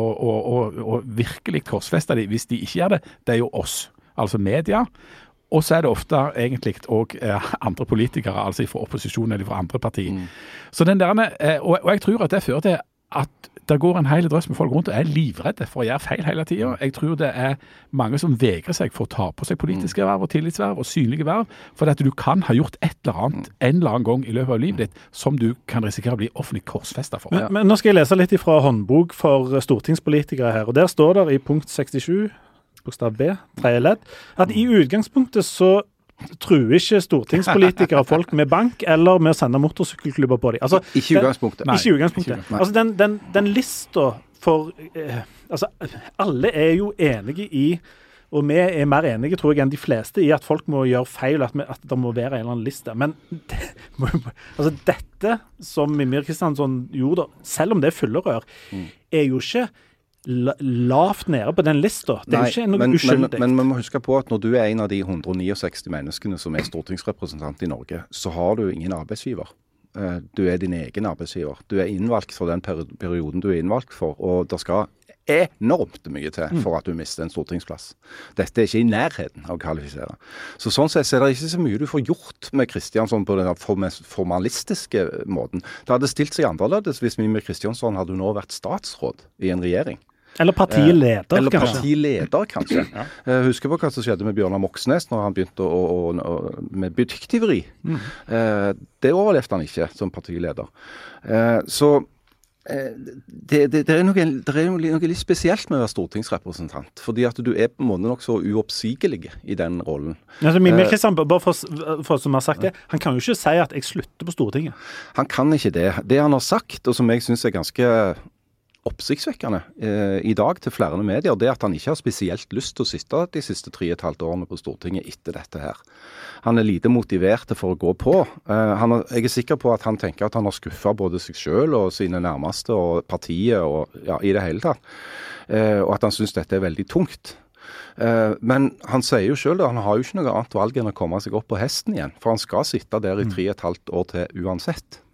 og virkelig korsfester de hvis de ikke gjør det, det jo oss, altså media. Og så det ofte egentlig også andre politikere, altså fra opposisjon eller fra andre partier. Så den der, og jeg tror at det fører til at det går en hel drøss med folk rundt og livredde for å gjøre feil hele tiden. Jeg tror det mange som vegrer seg for å ta på seg politiske verv og tillitsverv og synlige verv, for at du kan ha gjort et eller annet en eller annen gang i løpet av livet ditt som du kan risikere å bli offentlig korsfestet for. Men nå skal jeg lese litt fra håndbok for stortingspolitikere her, og der står det i punkt 67, bokstav B, 3. ledd, at i utgangspunktet så tror ikke stortingspolitikere folk med bank eller med å sende motorsykkelklubber på dem. Altså, ikke i utgangspunktet. Ikke i utgangspunktet. Altså den lista for altså alle jo enige i, og vi mer enige tror jeg enn de fleste i at folk må gjøre feil, at det må være en eller annen liste. Men altså dette som Mimir Kristiansson gjorde, selv om det fyllerør, jo ikke lavt nede på den lista. Det jo ikke noe uskyldig. Men man må huske på at når du en av de 169 menneskene som stortingsrepresentant i Norge, så har du ingen arbeidsgiver. Du din egen arbeidsgiver. Du innvalgt for den perioden du innvalgt for, og det skal enormt mye til for at du mister en stortingsplass. Dette ikke i nærheten av å kvalifisere. Så sånn sett det ikke så mye du får gjort med Kristiansson på den formalistiske måten. Det hadde stilt seg annerledes hvis Mimir Kristiansson hadde nå vært statsråd i en regjering. Eller partileder, kanskje. Husker på hva som skjedde med Bjørnar Moxnes når han begynte med butikktyveri. Det overlevde han ikke som partileder. Så det noe litt spesielt med å være stortingsrepresentant, fordi at du på en måte nok så uoppsigelig i den rollen. Altså, Mimir Kristiansson, bare for som har sagt det, han kan jo ikke si at jeg slutter på Stortinget. Han kan ikke det. Det han har sagt, og som jeg synes ganske oppsiktsvekkende i dag til flere medier, det at han ikke har spesielt lyst til å sitte de siste 3,5 årene på Stortinget etter dette her. Han lite motivert for å gå på. Jeg sikker på at han tenker at han har skuffet både seg selv og sine nærmeste og partiet og i det hele tatt. Og at han synes dette veldig tungt. Men han sier jo selv at han har jo ikke noe annet valg enn å komme seg opp på hesten igjen, for han skal sitte der i 3,5 år til uansett.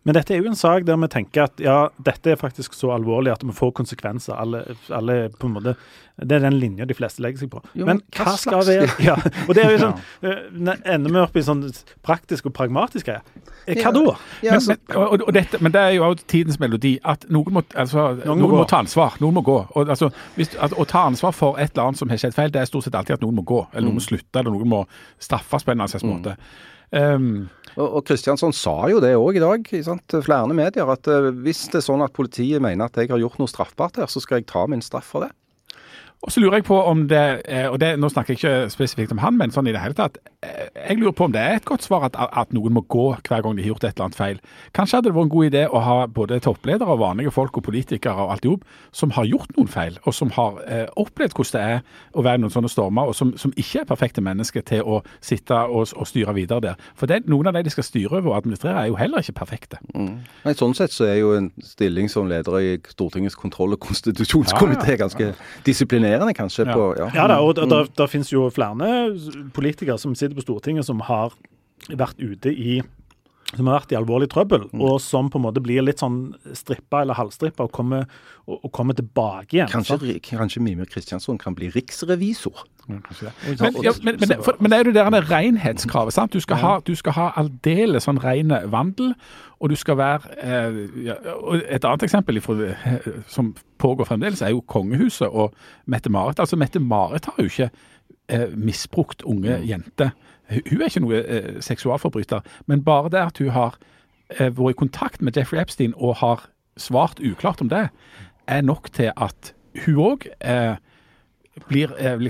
Men dette jo en sak der vi tenker at ja, dette faktisk så alvorlig at vi får konsekvenser. Alle på en måte, det den linjen de fleste legger seg på. Jo, men hva skal være? Ja, og det jo sånn, ender vi opp i sånn praktisk og pragmatisk greie. Hva da? Ja, men det jo tidens melodi, at noen må ta ansvar, noen må gå. Og, å ta ansvar for et eller annet som har skjedd feil, det stort sett alltid at noen må gå, eller noen må slutte, eller noen må straffes på en eller annen måte. Og Kristiansson sa jo det også i dag, sant? Flere medier, at hvis det sånn at politiet mener at jeg har gjort noe straffbart her, så skal jeg ta min straff for det. Og så lurer jeg på om det, nå snakker jeg ikke spesifikt om han, men sånn i det hele tatt, jeg lurer på om det et godt svar at noen må gå hver gang de har gjort et eller annet feil. Kanskje hadde det vært en god idé å ha både toppledere og vanlige folk og politikere og alt jobb som har gjort noen feil, og som har opplevd hvordan det å være noen sånne stormer, og som ikke perfekte mennesker til å sitte og styre videre der. For noen av de skal styre over og administrere jo heller ikke perfekte. Nei, sånn sett så jo en stilling som leder i Stortingets kontroll- og konstitusjonskomité ganske disiplinerende kanskje på... Ja da, og der finnes jo flere politikere som sitter på Stortinget som har vært ute som har vært i alvorlig trøbbel, og som på en måte blir litt sånn strippa eller halvstrippa og kommer tilbake igjen. Kanskje Mimir Kristiansson kan bli riksrevisor. Men det jo det der renhetskravet, sant? Du skal ha aldeles sånn ren vandel, og du skal være og et annet eksempel som pågår fremdeles jo kongehuset og Mette-Marit. Altså Mette-Marit har jo ikke misbrukt unge jenter. Hun ikke noe seksualforbryter, men bare det at hun har vært i kontakt med Jeffrey Epstein og har svart uklart om det, nok til at hun også blir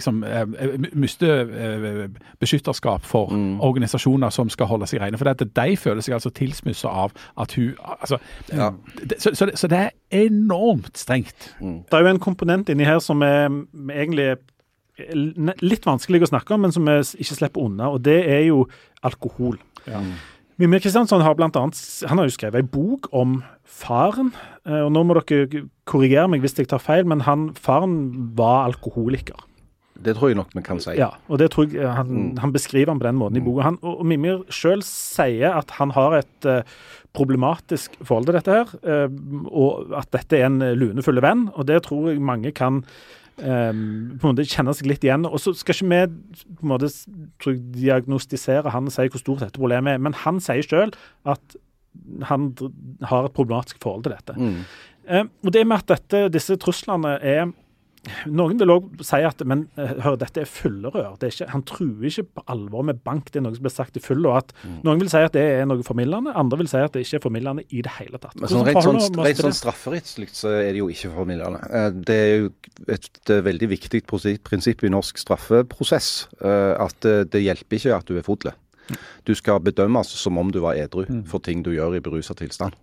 mister beskytterskap for organisasjoner som skal holde seg rene. For de føler seg altså tilsmusset av at hun... Så det enormt strengt. Det jo en komponent inni her som egentlig litt vanskelig å snakke om, men som vi ikke slipper unna, og det jo alkohol. Mimir Kristiansson har blant annet, han har jo skrevet en bok om faren, og nå må dere korrigere meg hvis jeg tar feil, men faren var alkoholiker. Det tror jeg nok vi kan si. Ja, og det tror jeg han beskriver han på den måten i boka. Og Mimir selv sier at han har et problematisk forhold til dette her, og at dette en lunefulle venn, og det tror jeg mange kan på en måte kjenner seg litt igjen, og så skal ikke vi på en måte diagnostisere han og si hvor stort dette problemet men han sier selv at han har et problematisk forhold til dette. Og det med at disse truslene noen vil også si at hør, dette fyllerør. Han tror ikke på alvor med bank, det noe som blir sagt i full, og at noen vil si at det noe formildende, andre vil si at det ikke formildende i det hele tatt. Men rett sånn strafferettslig så det jo ikke formildende. Det jo et veldig viktig prinsipp i norsk straffeprosess, at det hjelper ikke at du fodle. Du skal bedømmes som om du var edru for ting du gjør i beruset tilstand.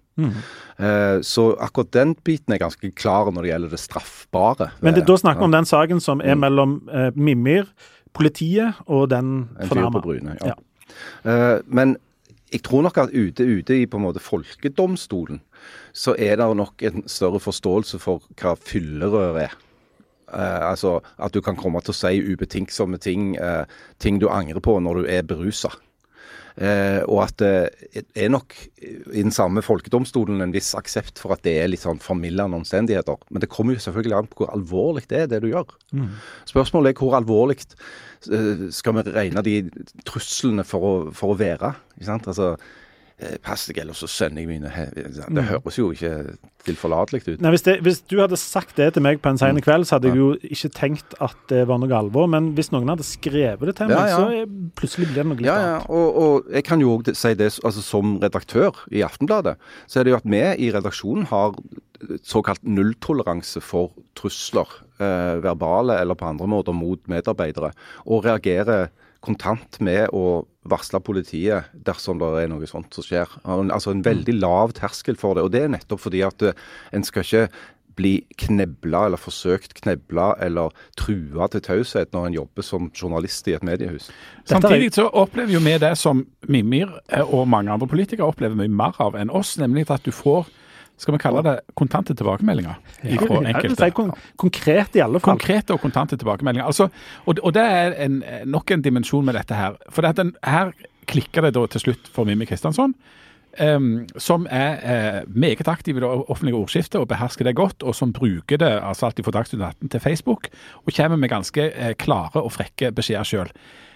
Så akkurat den biten ganske klar når det gjelder det straffbare. Men da snakker vi om den saken som mellom Mimir, politiet og den fornærmede. En fyr på Bryne, men jeg tror nok at ute i på en måte folkedomstolen så det nok en større forståelse for hva fyllerør altså at du kan komme til å si ubetingsomme ting du angrer på når du beruset. Og at det nok i den samme folkedomstolen en viss aksept for at det litt sånn formildende omstendigheter. Men det kommer jo selvfølgelig an på hvor alvorlig det du gjør. Spørsmålet hvor alvorlig skal vi regne de truslene for å være. Ikke sant? Altså, pass deg, ellers så sender jeg mine. Det høres jo ikke tilforlatelig ut. Nei, hvis du hadde sagt det til meg på en sen kveld, så hadde jeg jo ikke tenkt at det var noe alvor, men hvis noen hadde skrevet det til meg, så plutselig blir det noe litt annet. Og jeg kan jo også si det, altså som redaktør i Aftenbladet, så det jo at vi i redaksjonen har såkalt nulltoleranse for trusler, verbale eller på andre måter mot medarbeidere, og reagerer kontant med å varsle politiet dersom det noe sånt som skjer. Altså en veldig lav terskel for det, og det nettopp fordi at en skal ikke bli knebla eller forsøkt knebla eller trua til taushet når en jobber som journalist i et mediehus. Samtidig så opplever jo vi det som Mimir og mange andre politikere opplever mye mer av enn oss, nemlig at du får, skal vi kalle det, kontante tilbakemeldinger fra enkelte. Konkret i alle fall. Konkrete og kontante tilbakemeldinger. Altså, og det nok en dimensjon med dette her. For her klikker det da til slutt for Mimir Kristiansson. som meget aktiv i det offentlige ordskiftet og behersker det godt, og som bruker det, altså alltid fra Dagsnytt 18 til Facebook, og kommer med ganske klare og frekke beskjeder selv.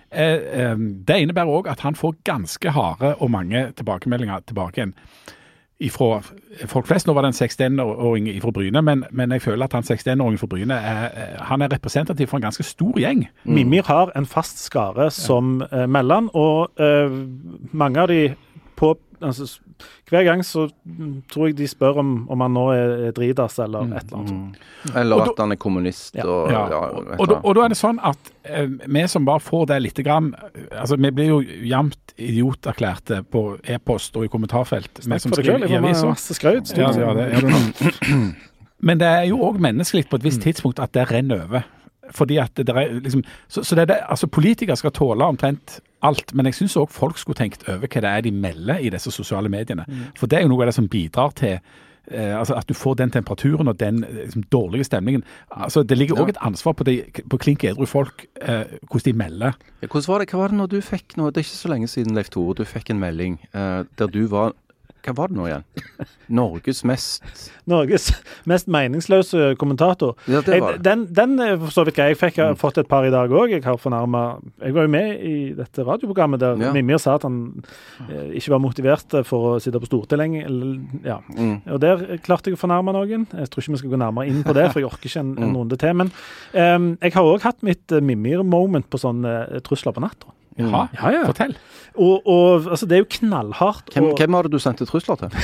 Det innebærer også at han får ganske harde og mange tilbakemeldinger tilbake igjen ifra folk flest. Nå var det en 61-åring fra Bryne, men jeg føler at han 61-åring fra Bryne han representativ for en ganske stor gjeng. Mimir har en fast skare som melder, og mange av de hver gang så tror jeg de spør om han nå dritas eller et eller annet. Eller at han kommunist. Og da det sånn at vi som bare får det litt grann, altså vi blir jo jevnt idioterklærte på e-post og i kommentarfelt. Snakk for deg selv, jeg får masse skrøt. Men det jo også menneskelig på et visst tidspunkt at det renner over. Fordi at det liksom, så det altså politikere skal tåle omtrent alt, men jeg synes også folk skulle tenkt over hva det de melder i disse sosiale mediene. For det jo noe av det som bidrar til altså at du får den temperaturen og den liksom, dårlige stemningen. Altså det ligger også et ansvar på klink edru folk hvordan de melder. Ja, hva var det når du fikk nå, det ikke så lenge siden Leif Tore, du fikk en melding der du var, hva var det nå igjen? Norges mest meningsløse kommentator. Ja, det var det. Den så vidt jeg fikk, jeg har fått et par i dag også. Jeg var jo med i dette radioprogrammet der Mimir sa at han ikke var motivert for å sitte på Stortinget. Og der klarte jeg å fornærme noen. Jeg tror ikke vi skal gå nærmere inn på det, for jeg orker ikke en runde til. Men jeg har også hatt mitt Mimir-moment på sånne trusler på natt. Ja. Fortell. Og altså, det jo knallhardt. Hvem var det du sendte trusler til?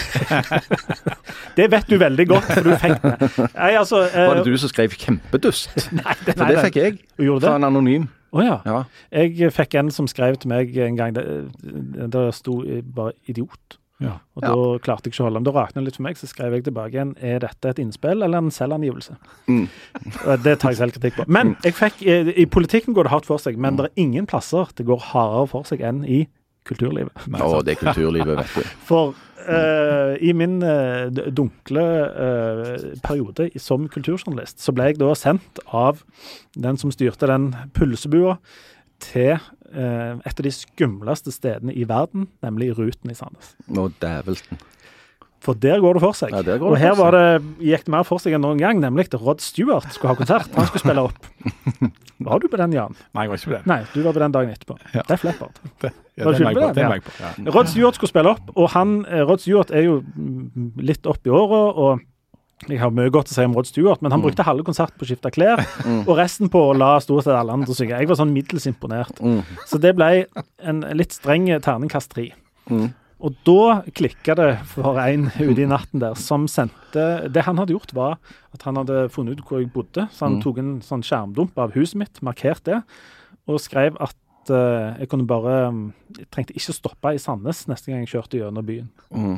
Det vet du veldig godt, for du fikk det. Var det du som skrev kjempedust? Nei, for det fikk jeg. Fra en anonym. Ja. Jeg fikk en som skrev til meg en gang, der stod bare idiot. Ja. Og da klarte jeg ikke å holde dem. Da raknet litt for meg, så skrev jeg tilbake igjen, dette et innspill eller en selvangivelse? Det tar jeg selv kritikk på. Men jeg fikk, i politikken går det hardt for seg, men det ingen plasser det går hardere for seg enn i kulturlivet. Det kulturlivet, vet du. For i min dunkle periode som kulturjournalist, så ble jeg da sendt av den som styrte den pulsebua til et av de skumleste stedene i verden, nemlig Ruten i Sandnes. Dævelten. For der går det for seg. Ja, og her gikk det mer for seg enn noen gang, nemlig at Rod Stewart skulle ha konsert. Han skulle spille opp. Var du på den, Jan? Nei, jeg var ikke på det. Nei, du var på den dagen etterpå. Ja. Det fleppert. Var du ikke på det? Ja. Rod Stewart skulle spille opp, og Rod Stewart jo litt opp i året, og jeg har mye godt å si om Rod Stewart, men han brukte halve konserten på å skifte klær, og resten på å la stort sett alle andre synge. Jeg var sånn middels imponert. Så det ble en litt streng terningkast 3. Og da klikket det for en ute i natten der, som sendte, det han hadde gjort var at han hadde funnet ut hvor jeg bodde, så han tok en sånn skjermdump av huset mitt, markert det, og skrev at jeg trengte ikke stoppe i Sandnes neste gang jeg kjørte gjennom byen.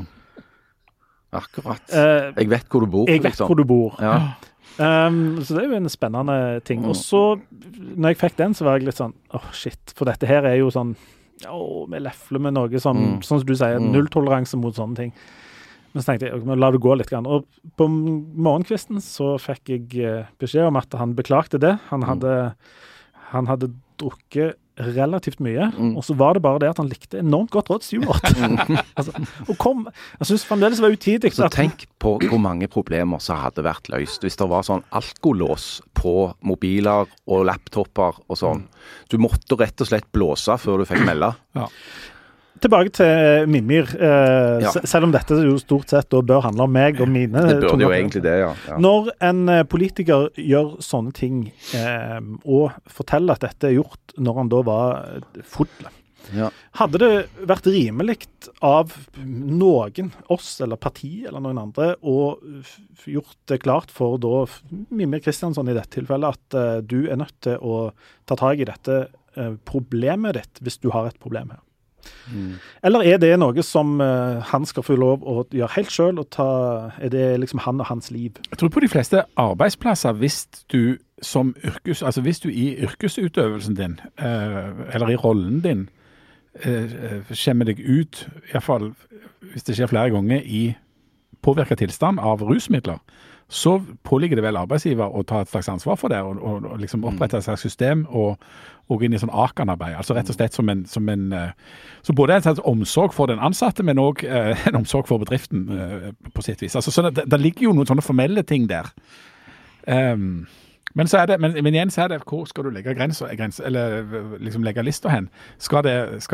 Akkurat. Jeg vet hvor du bor. Jeg vet hvor du bor. Ja. Så det jo en spennende ting. Og så, når jeg fikk den, så var jeg litt sånn, shit, for dette her jo sånn, vi lefler med noe sånn som du sier, nulltoleranse mot sånne ting. Men så tenkte jeg, la det gå litt grann. Og på morgenkvisten så fikk jeg beskjed om at han beklagte det. Han hadde drukket relativt mye, og så var det bare det at han likte enormt godt Rod Stewart. Jeg synes fremdeles det var utidig. Så tenk på hvor mange problemer som hadde vært løst hvis det var sånn alkolås på mobiler og laptoper og sånn. Du måtte rett og slett blåse før du fikk melde. Ja. Tilbake til Mimir, selv om dette jo stort sett da bør handle om meg og mine. Det burde jo egentlig det, ja. Når en politiker gjør sånne ting og forteller at dette gjort når han da var fodle, hadde det vært rimelig av noen, oss eller parti eller noen andre, og gjort det klart for da Mimir Kristiansson i dette tilfellet at du nødt til å ta tag i dette problemet ditt hvis du har et problem her. Eller det noe som han skal få lov å gjøre helt selv, og det liksom han og hans liv? Jeg tror på de fleste arbeidsplasser, hvis du i yrkesutøvelsen din, eller i rollen din, kommer deg ut, i hvert fall hvis det skjer flere ganger, i påvirket tilstand av rusmidler, så påligger det vel arbeidsgiver å ta et slags ansvar for det, og liksom opprette et slags system og gå inn i sånn akanarbeid. Altså rett og slett så både en slags omsorg for den ansatte, men også en omsorg for bedriften på sitt vis. Altså, så det ligger jo noen sånne formelle ting der. Men igjen så er det, hvor skal du legge grenser, eller liksom legge lista hen? Skal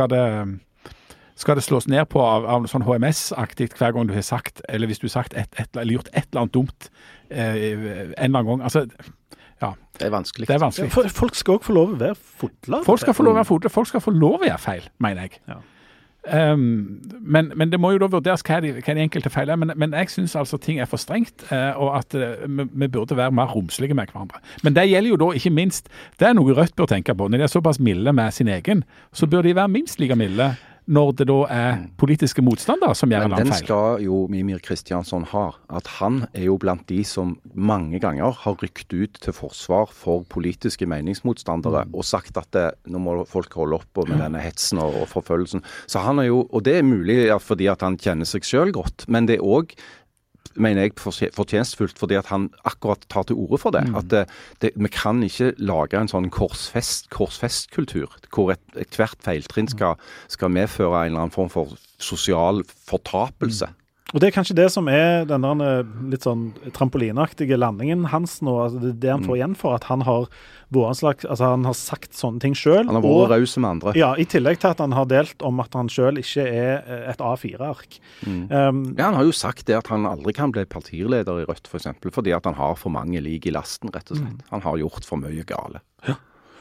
det slås ned på av sånn HMS-aktigt hver gang du har sagt, eller hvis du har sagt eller gjort et eller annet dumt en eller annen gang? Altså, ja. Det er vanskelig. Folk skal også få lov å være fotler. Folk skal få lov å være fotler. Folk skal få lov å gjøre feil, mener jeg. Ja. Men det må jo da vurderes hva de enkelte feil er. Men jeg synes altså ting er for strengt, og at vi burde være mer romslige med hverandre. Men det gjelder jo da ikke minst, det er noe Rødt bør tenke på. Når de er såpass milde med sin egen, så bør de være minst like milde når det da er politiske motstandere som gjør en annen feil. Men den skal jo Mímir Kristjánsson ha, at han er jo blant de som mange ganger har rykt ut til forsvar for politiske meningsmotstandere og sagt at nå må folk holde opp med denne hetsen og forfølgelsen. Så han er jo, og det er mulig fordi at han kjenner seg selv godt, men det er også mener jeg fortjenstfullt fordi at han akkurat tar til orde for det. At vi kan ikke lage en sånn korsfestkultur, hvor hvert feiltrinn skal medføre en eller annen form for sosial fortapelse. Og det er kanskje det som er den der litt sånn trampolineaktige landingen hans nå, altså det han får igjen for at han har han har sagt sånne ting selv. Han har vært raus med andre. Ja, i tillegg til at han har delt om at han selv ikke er et A4-ark. Han har jo sagt det at han aldri kan bli partileder i Rødt, for eksempel, fordi at han har for mange lig i lasten, rett og slett. Han har gjort for mye gale. Ja.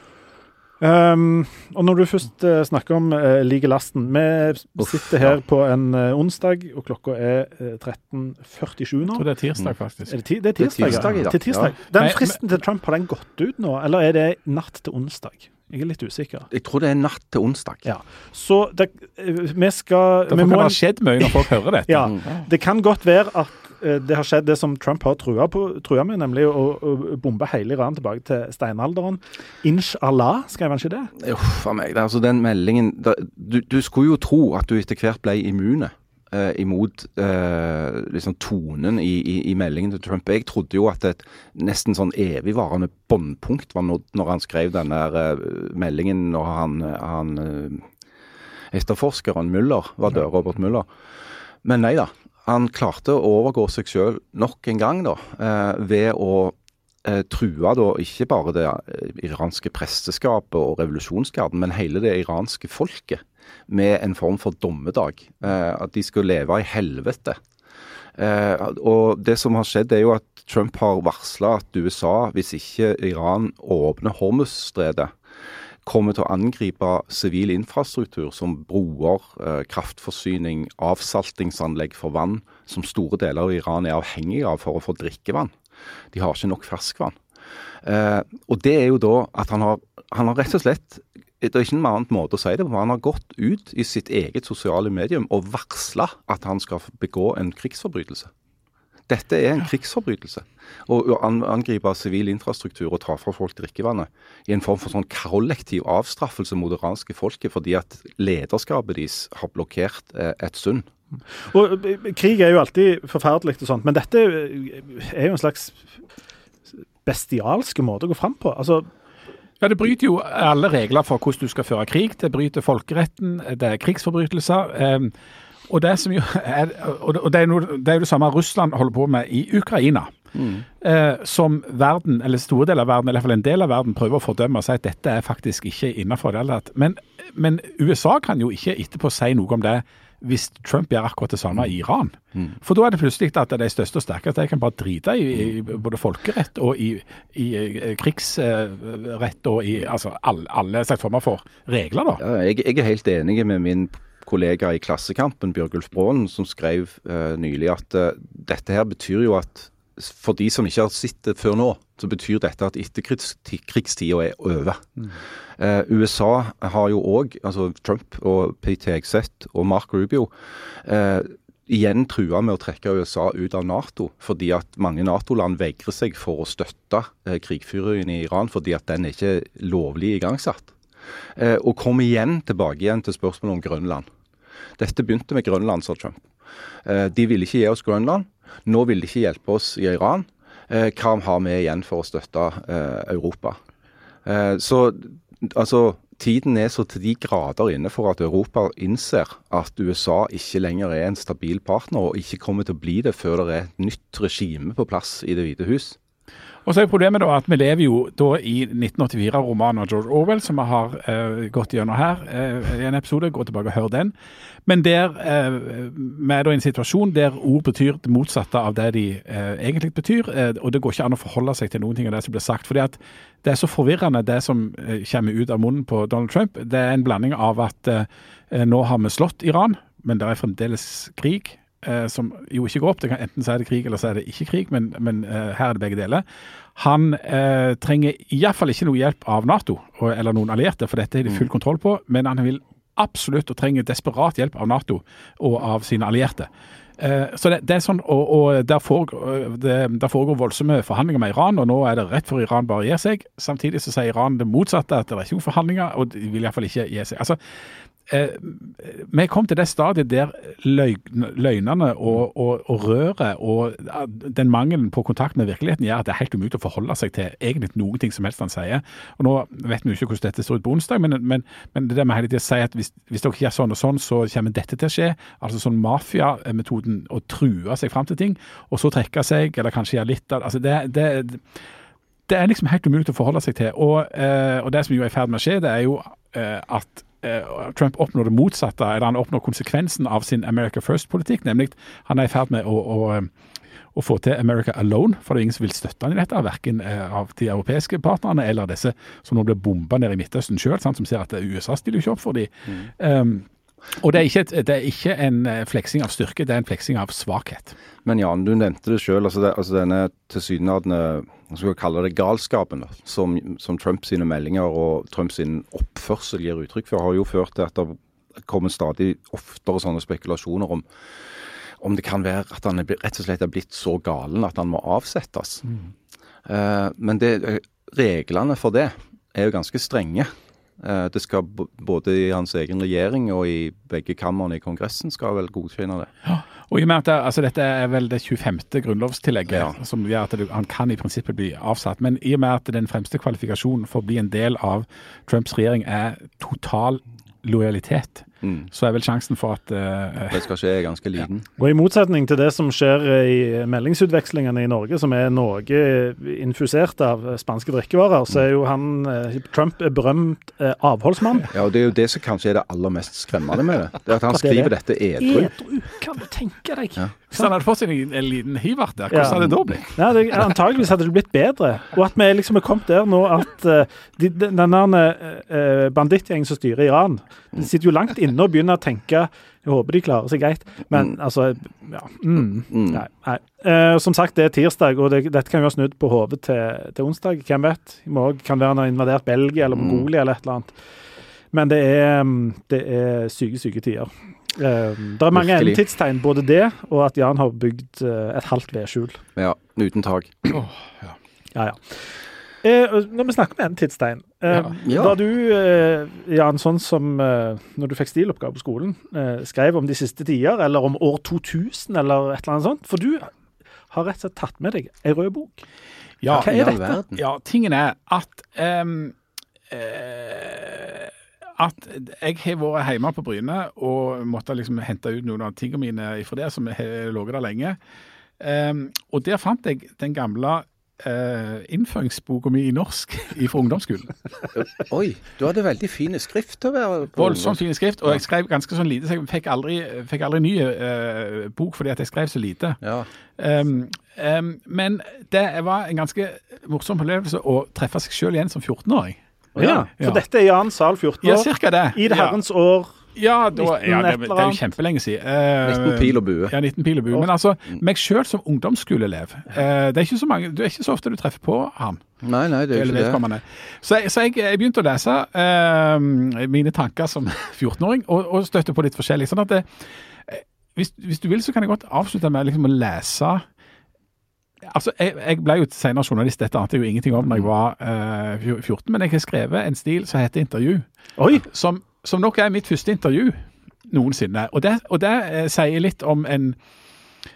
Og når du først snakker om like lasten, vi sitter her på en onsdag, og klokka er 13:47 nå. Jeg tror det er tirsdag faktisk. Det er tirsdag, ja. Til tirsdag. Den fristen til Trump, har den gått ut nå, eller er det natt til onsdag? Jeg er litt usikker. Jeg tror det er natt til onsdag. Ja. Så vi skal... Derfor kan det ha skjedd mye når folk hører dette. Ja, det kan godt være at det har skjedd det som Trump har trua med, nemlig å bombe hele Iran tilbake til steinalderen. Inshallah, skrev han ikke det? For meg, altså den meldingen, du skulle jo tro at du etter hvert ble immune imot liksom tonen i meldingen til Trump. Jeg trodde jo at et nesten sånn evigvarende båndpunkt var når han skrev denne meldingen, når han etterforskeren Mueller var død, Robert Mueller. Men nei da. Han klarte å overgå seg selv nok en gang da, ved å true da ikke bare det iranske presteskapet og revolusjonsgarden, men hele det iranske folket med en form for dommedag. At de skulle leve i helvete. Og det som har skjedd er jo at Trump har varslet at USA, hvis ikke Iran åpner Hormuzstredet, kommer til å angripe sivil infrastruktur som broer, kraftforsyning, avsaltingsanlegg for vann, som store deler av Iran er avhengige av for å få drikkevann. De har ikke nok ferskvann. Og det er jo da at han har rett og slett, det er ikke en annen måte å si det, men han har gått ut i sitt eget sosiale medium og varslet at han skal begå en krigsforbrytelse. Dette er en krigsforbrytelse. Å angripe sivil infrastruktur og ta fra folk drikkevannet i en form for sånn kollektiv avstraffelse mot det iranske folket, fordi at lederskapet deres har blokkert et sund. Og krig er jo alltid forferdelig og sånt, men dette er jo en slags bestialske måte å gå frem på. Altså, ja, det bryter jo alle regler for hvordan du skal føre krig. Det bryter folkeretten, det er krigsforbrytelser. Og det som jo det er jo det samme Russland holder på med i Ukraina. Som verden, eller store deler av verden, eller i hvert fall en del av verden, prøver å fordømme og si at dette er faktisk ikke innenfor det. Men USA kan jo ikke etterpå si noe om det hvis Trump gjør akkurat det samme i Iran. For da er det plutselig at de største og sterkeste kan bare drite i både folkerett og i krigsrett og i altså alle slags former for regler. Da. Ja, jeg er helt enig med min kollega i Klassekampen, Bjørgulf Brånen, som skrev nylig at dette her betyr jo at for de som ikke har sett det før nå, så betyr dette at etterkrigstida er over. USA har jo også, altså Trump og Pete Hegseth og Mark Rubio, igjen trua med å trekke USA ut av NATO, fordi at mange NATO-land vegrer seg for å støtte krigføringen i Iran, fordi at den er ikke lovlig igangsatt. Og kom igjen tilbake til spørsmålet om Grønland. Dette begynte med Grønland, sa Trump. De ville ikke gi oss Grønland. Nå vil de ikke hjelpe oss i Iran. hva har vi igjen for å støtte Europa? Så altså, tiden så til de grader inne for at Europa innser at USA ikke lenger en stabil partner, og ikke kommer til å bli det før det et nytt regime på plass i Det hvite hus. Og så problemet da at vi lever jo da i 1984-romanen av George Orwell, som vi har gått gjennom her i en episode. Gå tilbake og hør den. Men der vi da i en situasjon der ord betyr det motsatte av det de egentlig betyr, og det går ikke an å forholde seg til noen ting av det som blir sagt. Fordi at det så forvirrende det som kommer ut av munnen på Donald Trump. Det en blanding av at nå har vi slått Iran, men det fremdeles krig. Som jo ikke går opp, det kan enten så det krig eller så det ikke krig, men her det begge deler. Han trenger i hvert fall ikke noe hjelp av NATO eller noen allierte, for dette har de full kontroll på, men han vil absolutt og trenger desperat hjelp av NATO og av sine allierte. Så det sånn, og der foregår voldsomme forhandlinger med Iran, og nå det rett for Iran bare å gi seg. Samtidig så sier Iran det motsatte, at det ikke noen forhandlinger, og de vil i hvert fall ikke gi seg. Altså, vi kom til det stadiet der løgnene og røret og den mangelen på kontakt med virkeligheten gjør at det helt umulig å forholde seg til egentlig noen ting som helst han sier. Og nå vet vi jo ikke hvordan dette står ut på onsdag, men det der med hele tiden å si at hvis dere ikke gjør sånn og sånn, så kommer dette til å skje. Altså sånn mafia-metoden å true seg frem til ting, og så trekke seg, eller kanskje gjøre litt av altså det liksom helt umulig å forholde seg til. Og det som jo i ferd med å skje, det jo at Trump oppnår det motsatte, eller han oppnår konsekvensen av sin America First-politikk, nemlig han i ferd med å få til America Alone, for det ingen som vil støtte han i dette, hverken av de europeiske partnerne eller disse som nå blir bombet ned i Midtøsten selv, som ser at USA stiller ikke opp for dem. Og det ikke en fleksing av styrke, det en fleksing av svakhet. Men Jan, du nevnte det selv, altså denne tilsynelatende, jeg skal kalle det galskapen, som Trump sine meldinger og Trump sin oppførsel gir uttrykk for, har jo ført til at det kommer stadig oftere sånne spekulasjoner om det kan være at han rett og slett blitt så galen at han må avsettes. Men reglene for det jo ganske strenge. Det skal både i hans egen regjering og i begge kammerne i Kongressen skal vel godkjenne det. Ja, og i og med at dette vel det 25. grunnlovstillegget, som gjør at han kan i prinsippet bli avsatt, men i og med at den fremste kvalifikasjonen for å bli en del av Trumps regjering total lojalitet, så vel sjansen for at det skal skje ganske liten. Ja. Og i motsetning til det som skjer i meldingsutvekslingene i Norge, som noe infusert av spanske drikkevarer, så jo Trump berømt avholdsmann. Ja, og det jo det som kanskje det aller mest skremmende med det. Det at han skriver dette edru. Edru, kan du tenke deg. Ja. Hvis han hadde fått seg en liten hivart der, hvordan hadde det da blitt? Ja, antageligvis hadde det blitt bedre. Og at vi liksom kommet der nå at denne bandittgjengen som styrer Iran, de sitter jo langt inne og begynner å tenke, jeg håper de klarer seg greit, men altså, ja, nei. Som sagt, det tirsdag, og dette kan jo ha snudd på hodet til onsdag, hvem vet? I morgen kan det være invadert Belgia eller Mongolia eller et eller annet. Men det syke tider. Det mange endetidstegn, både det og at Jan har bygd et halvt vedskjul. Ja, uten tak. Ja. Når vi snakker om endetidstegn, var du, Jan, sånn som når du fikk stiloppgave på skolen, skrev om de siste tider, eller om år 2000, eller et eller annet sånt? For du har rett og slett tatt med deg en rød bok. Ja, hva dette? Ja, tingen at jeg har vært hjemme på Bryne og måtte liksom hente ut noen av tingene mine fra det som har ligget der lenge. Og der fant jeg den gamle innføringsboka mi i norsk fra ungdomsskolen. Oi, du hadde veldig fine skrift til å være på. Voldsomt fine skrift, og jeg skrev ganske sånn lite, så jeg fikk aldri ny bok fordi at jeg skrev så lite. Ja. Men det var en ganske morsom opplevelse å treffe seg selv igjen som 14-åring. Ja, for dette Jan Sahl 14 år. Ja, cirka det. I det herrens år. Ja, det er jo kjempelenge siden. 19 pil og bue. Ja, 19 pil og bue. Men altså, meg selv som ungdomsskoleelev, det ikke så mange, det ikke så ofte du treffer på han. Nei, det ikke det. Så jeg begynte å lese mine tanker som 14-åring, og støtte på litt forskjellig. Sånn at hvis du vil, så kan jeg godt avslutte med liksom å lese. Altså, jeg ble jo senere journalist, dette ante jeg jo ingenting om når jeg var 14, men jeg har skrevet en stil som heter intervju. Oi! Som nok mitt første intervju noensinne. Og det sier litt om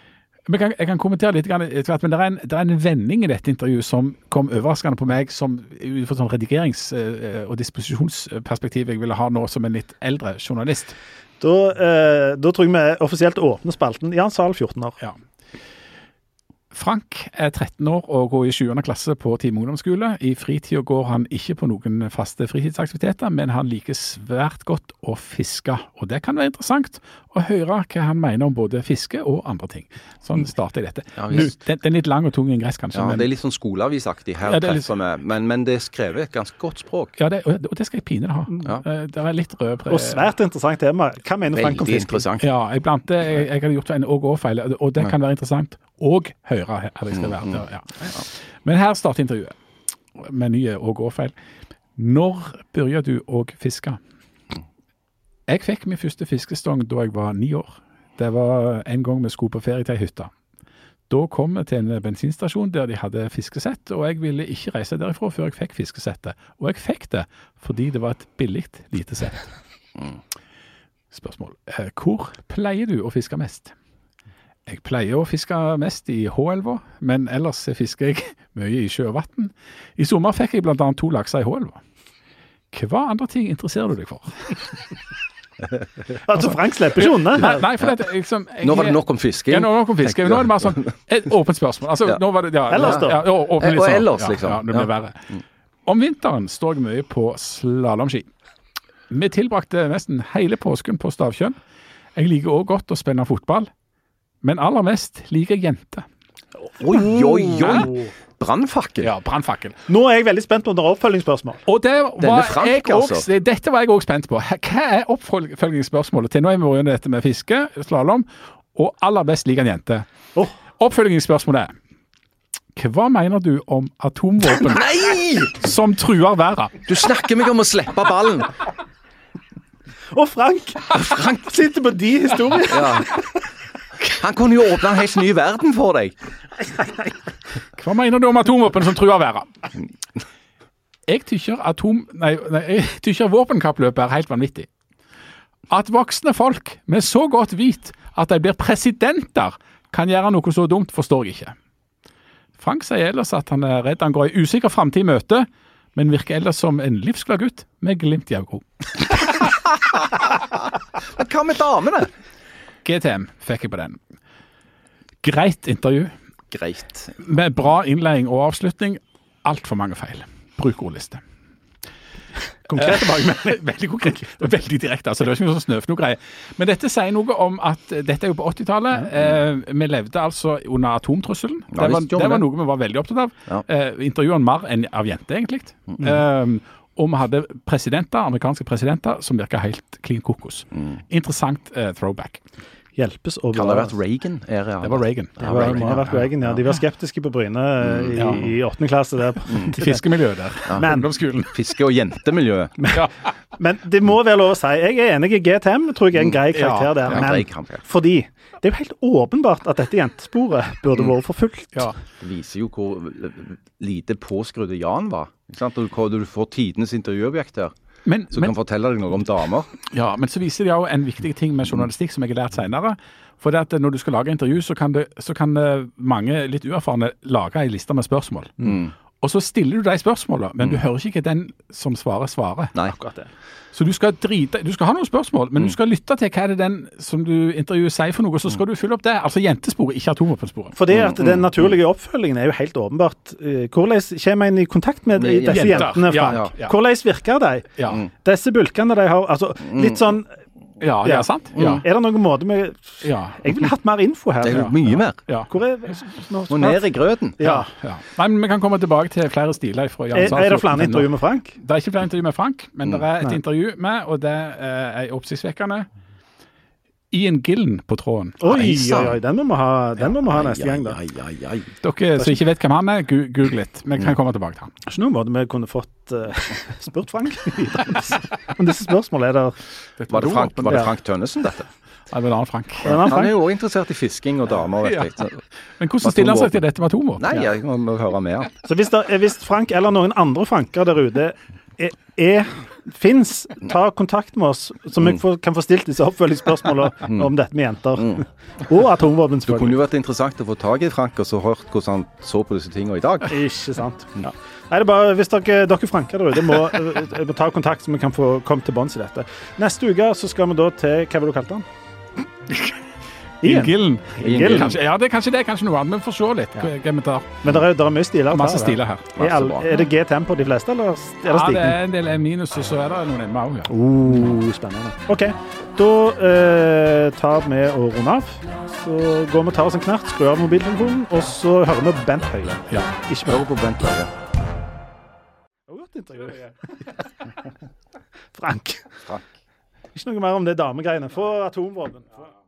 Men jeg kan kommentere litt, men det er en vending i dette intervjuet som kom overraskende på meg, som ut fra sånn redigerings- og disposisjonsperspektiv jeg ville ha nå som en litt eldre journalist. Da tror jeg vi offisielt åpner spalten. Jan Sahl, 14 år. Ja. Frank er 13 år og går i 7. klasse på Time ungdomsskole. I fritiden går han ikke på noen faste fritidsaktiviteter, men han liker svært godt å fiske. Og det kan være interessant å høre hva han mener om både fiske og andre ting. Sånn starter jeg dette. Ja, den er litt lang og tung ingress, kanskje. Ja, men det er litt sånn skoleavisaktig her, men det er skrevet et ganske godt språk. Ja, og det skal jeg pinlig ha. Ja. Det er litt rød. Og svært interessant tema. Hva mener Frank om fiske? Interessant. Ja, jeg hadde gjort en og-feil, og det kan være interessant. Og høre her det skal være. Ja. Men her starter intervjuet med nye og-feil. Når begynte du å fiske? Jeg fikk min første fiskestong da jeg var 9 år. Det var en gang vi skulle på ferie til en hytte. Da kom vi til en bensinstasjon der de hadde fiskesett, og jeg ville ikke reise derifra før jeg fikk fiskesettet. Og jeg fikk det fordi det var et billig lite sett. Spørsmål. Hvor pleier du å fiske mest? Jeg pleier å fiske mest i H-elva, men ellers fisker jeg mye i sjøvann. I sommer fikk jeg blant annet 2 lakser i H-elva. Hva andre ting interesserer du deg for? Altså, Frank slipper ikke unna. Nei, for det liksom... Nå var det nok om fisking. Ja, nå var det nok om fisking. Nå er det bare sånn et åpent spørsmål. Altså, nå var det... Ja, ellers da? Ja, og ellers, liksom. Ja, det blir verre. Om vinteren står jeg mye på slalomski. Vi tilbrakte nesten hele påsken på Stavkjønn. Jeg liker også godt å spille fotball. Men aller mest liker jeg jenter. Oi. Brannfakkel. Ja, brannfakkel. Nå er jeg veldig spent på om det er oppfølgingsspørsmål. Og dette var jeg også spent på. Hva er oppfølgingsspørsmålet til? Nå er vi vært dette med fiske, slalom, og aller best liker en jente. Oppfølgingsspørsmålet er, hva mener du om atomvåpen som truer verden? Du snakker meg om å slippe ballen. Og Frank sitter på de historiene. Ja. Han kunne jo åpne en helt ny verden for deg. Hva mener du om atomvåpen som truer verden? Jeg tykker våpenkappløpet er helt vanvittig. At voksne folk med så godt vit at de blir presidenter kan gjøre noe så dumt, forstår jeg ikke. Frank sier ellers at han er redd han går i usikker fremtid i møte, men virker ellers som en livsglad gutt med glimt i øynene. Men hva med damene? GTM fikk jeg på den. Greit intervju. Greit. Med bra innledning og avslutning. Alt for mange feil. Bruk ordliste. Konkret tilbake, veldig konkret. Veldig direkte, altså det var ikke noe sånn snøfnogreie. Men dette sier noe om at dette er jo på 80-tallet. Vi levde altså under atomtrusselen. Det var noe vi var veldig opptatt av. Ja. Intervjuene mer enn av jenter, egentlig. Og vi hadde amerikanske presidenter som virket helt clean kokos. Interessant throwback. Hjelpes og kan det ha vært Reagan? Det var Reagan. Det har vært Reagan, ja. De var skeptiske på Bryne i 8. klasse der. Fiskemiljøet der. Men, fiske- og jentemiljøet. Men det må være lov å si, jeg er enig i GTM, tror jeg er en grei karakter der. Men fordi det er jo helt åpenbart at dette jentesporet burde vært forfulgt. Ja. Det viser jo hvor lite påskrudde Jan var. Hvor du får tidenes intervjuobjekter. Som kan fortelle deg noe om damer. Ja, men så viser det jo en viktig ting med journalistikk som jeg har lært senere. For det at når du skal lage intervju, så kan mange litt uerfarne lage en liste med spørsmål. Og så stiller du de spørsmålene, men du hører ikke den som svarer. Nei. Akkurat det. Så du skal ha noen spørsmål, men du skal lytte til hva er det den som du intervjuer sier for noe, så skal du fylle opp det. Altså jentesporet, ikke atomvåpensporet. For det at den naturlige oppfølgingen er jo helt åpenbart. Hvordan kommer en i kontakt med disse jentene, Frank? Ja. Hvordan virker de? Ja. Disse bulkene de har, altså litt sånn... Ja, det er sant. Ja. Er det noen måte med... Ja. Jeg ville hatt mer info her. Det er jo mye mer. Ja. Hvor er... Nå ned i grøten. Ja. Nei, men vi kan komme tilbake til flere stiler fra Jan Sahl. Er det flere intervju med Frank? Det er ikke flere intervju med Frank, men det er et intervju med, og det er oppsiktsvekkende. Ian Gillen på tråden. Oi, den må vi ha neste gang da. Dere som ikke vet hvem han er, google litt. Vi kan komme tilbake til han. Ikke noen måte vi kunne fått spurt Frank om disse spørsmålene. Var det Frank Tønnesen dette? Ja, det var en annen Frank. Han er jo også interessert i fisking og damer, vet jeg. Men hvordan stiller han seg til dette med atomvåpen? Nei, jeg må høre mer. Så hvis Frank eller noen andre Franker der ute finnes, ta kontakt med oss, så vi kan få stilt disse oppfølgingsspørsmålene om dette med jenter. Og atomvåpen, selvfølgelig. Det kunne jo vært interessant å få tag i Frank, og så hørt hvordan han så på disse tingene i dag. Ikke sant. Ja. Nei, det er bare, hvis dere Franker der ute, må ta kontakt, så vi kan få komme til bunns i dette. Neste uke så skal vi da til, hva var det du kalte han? Ian Gillan. Ja, det er kanskje noe annet, men vi får se litt hva vi tar. Men det er mye stiler. Masse stiler her. Er det G-temp på de fleste, eller er det stigning? Ja, det er en del minus, og så er det noen emme også, ja. Spennende. Ok, da tar vi og runder av. Så går vi og tar oss en knert, skrur av mobiltelefonen, og så hører vi Bent Høie. Ja, ikke hører på Bent Høie. Godt intervju. Frank. Ikke noe mer om det damegreiene. Få atomvåpen.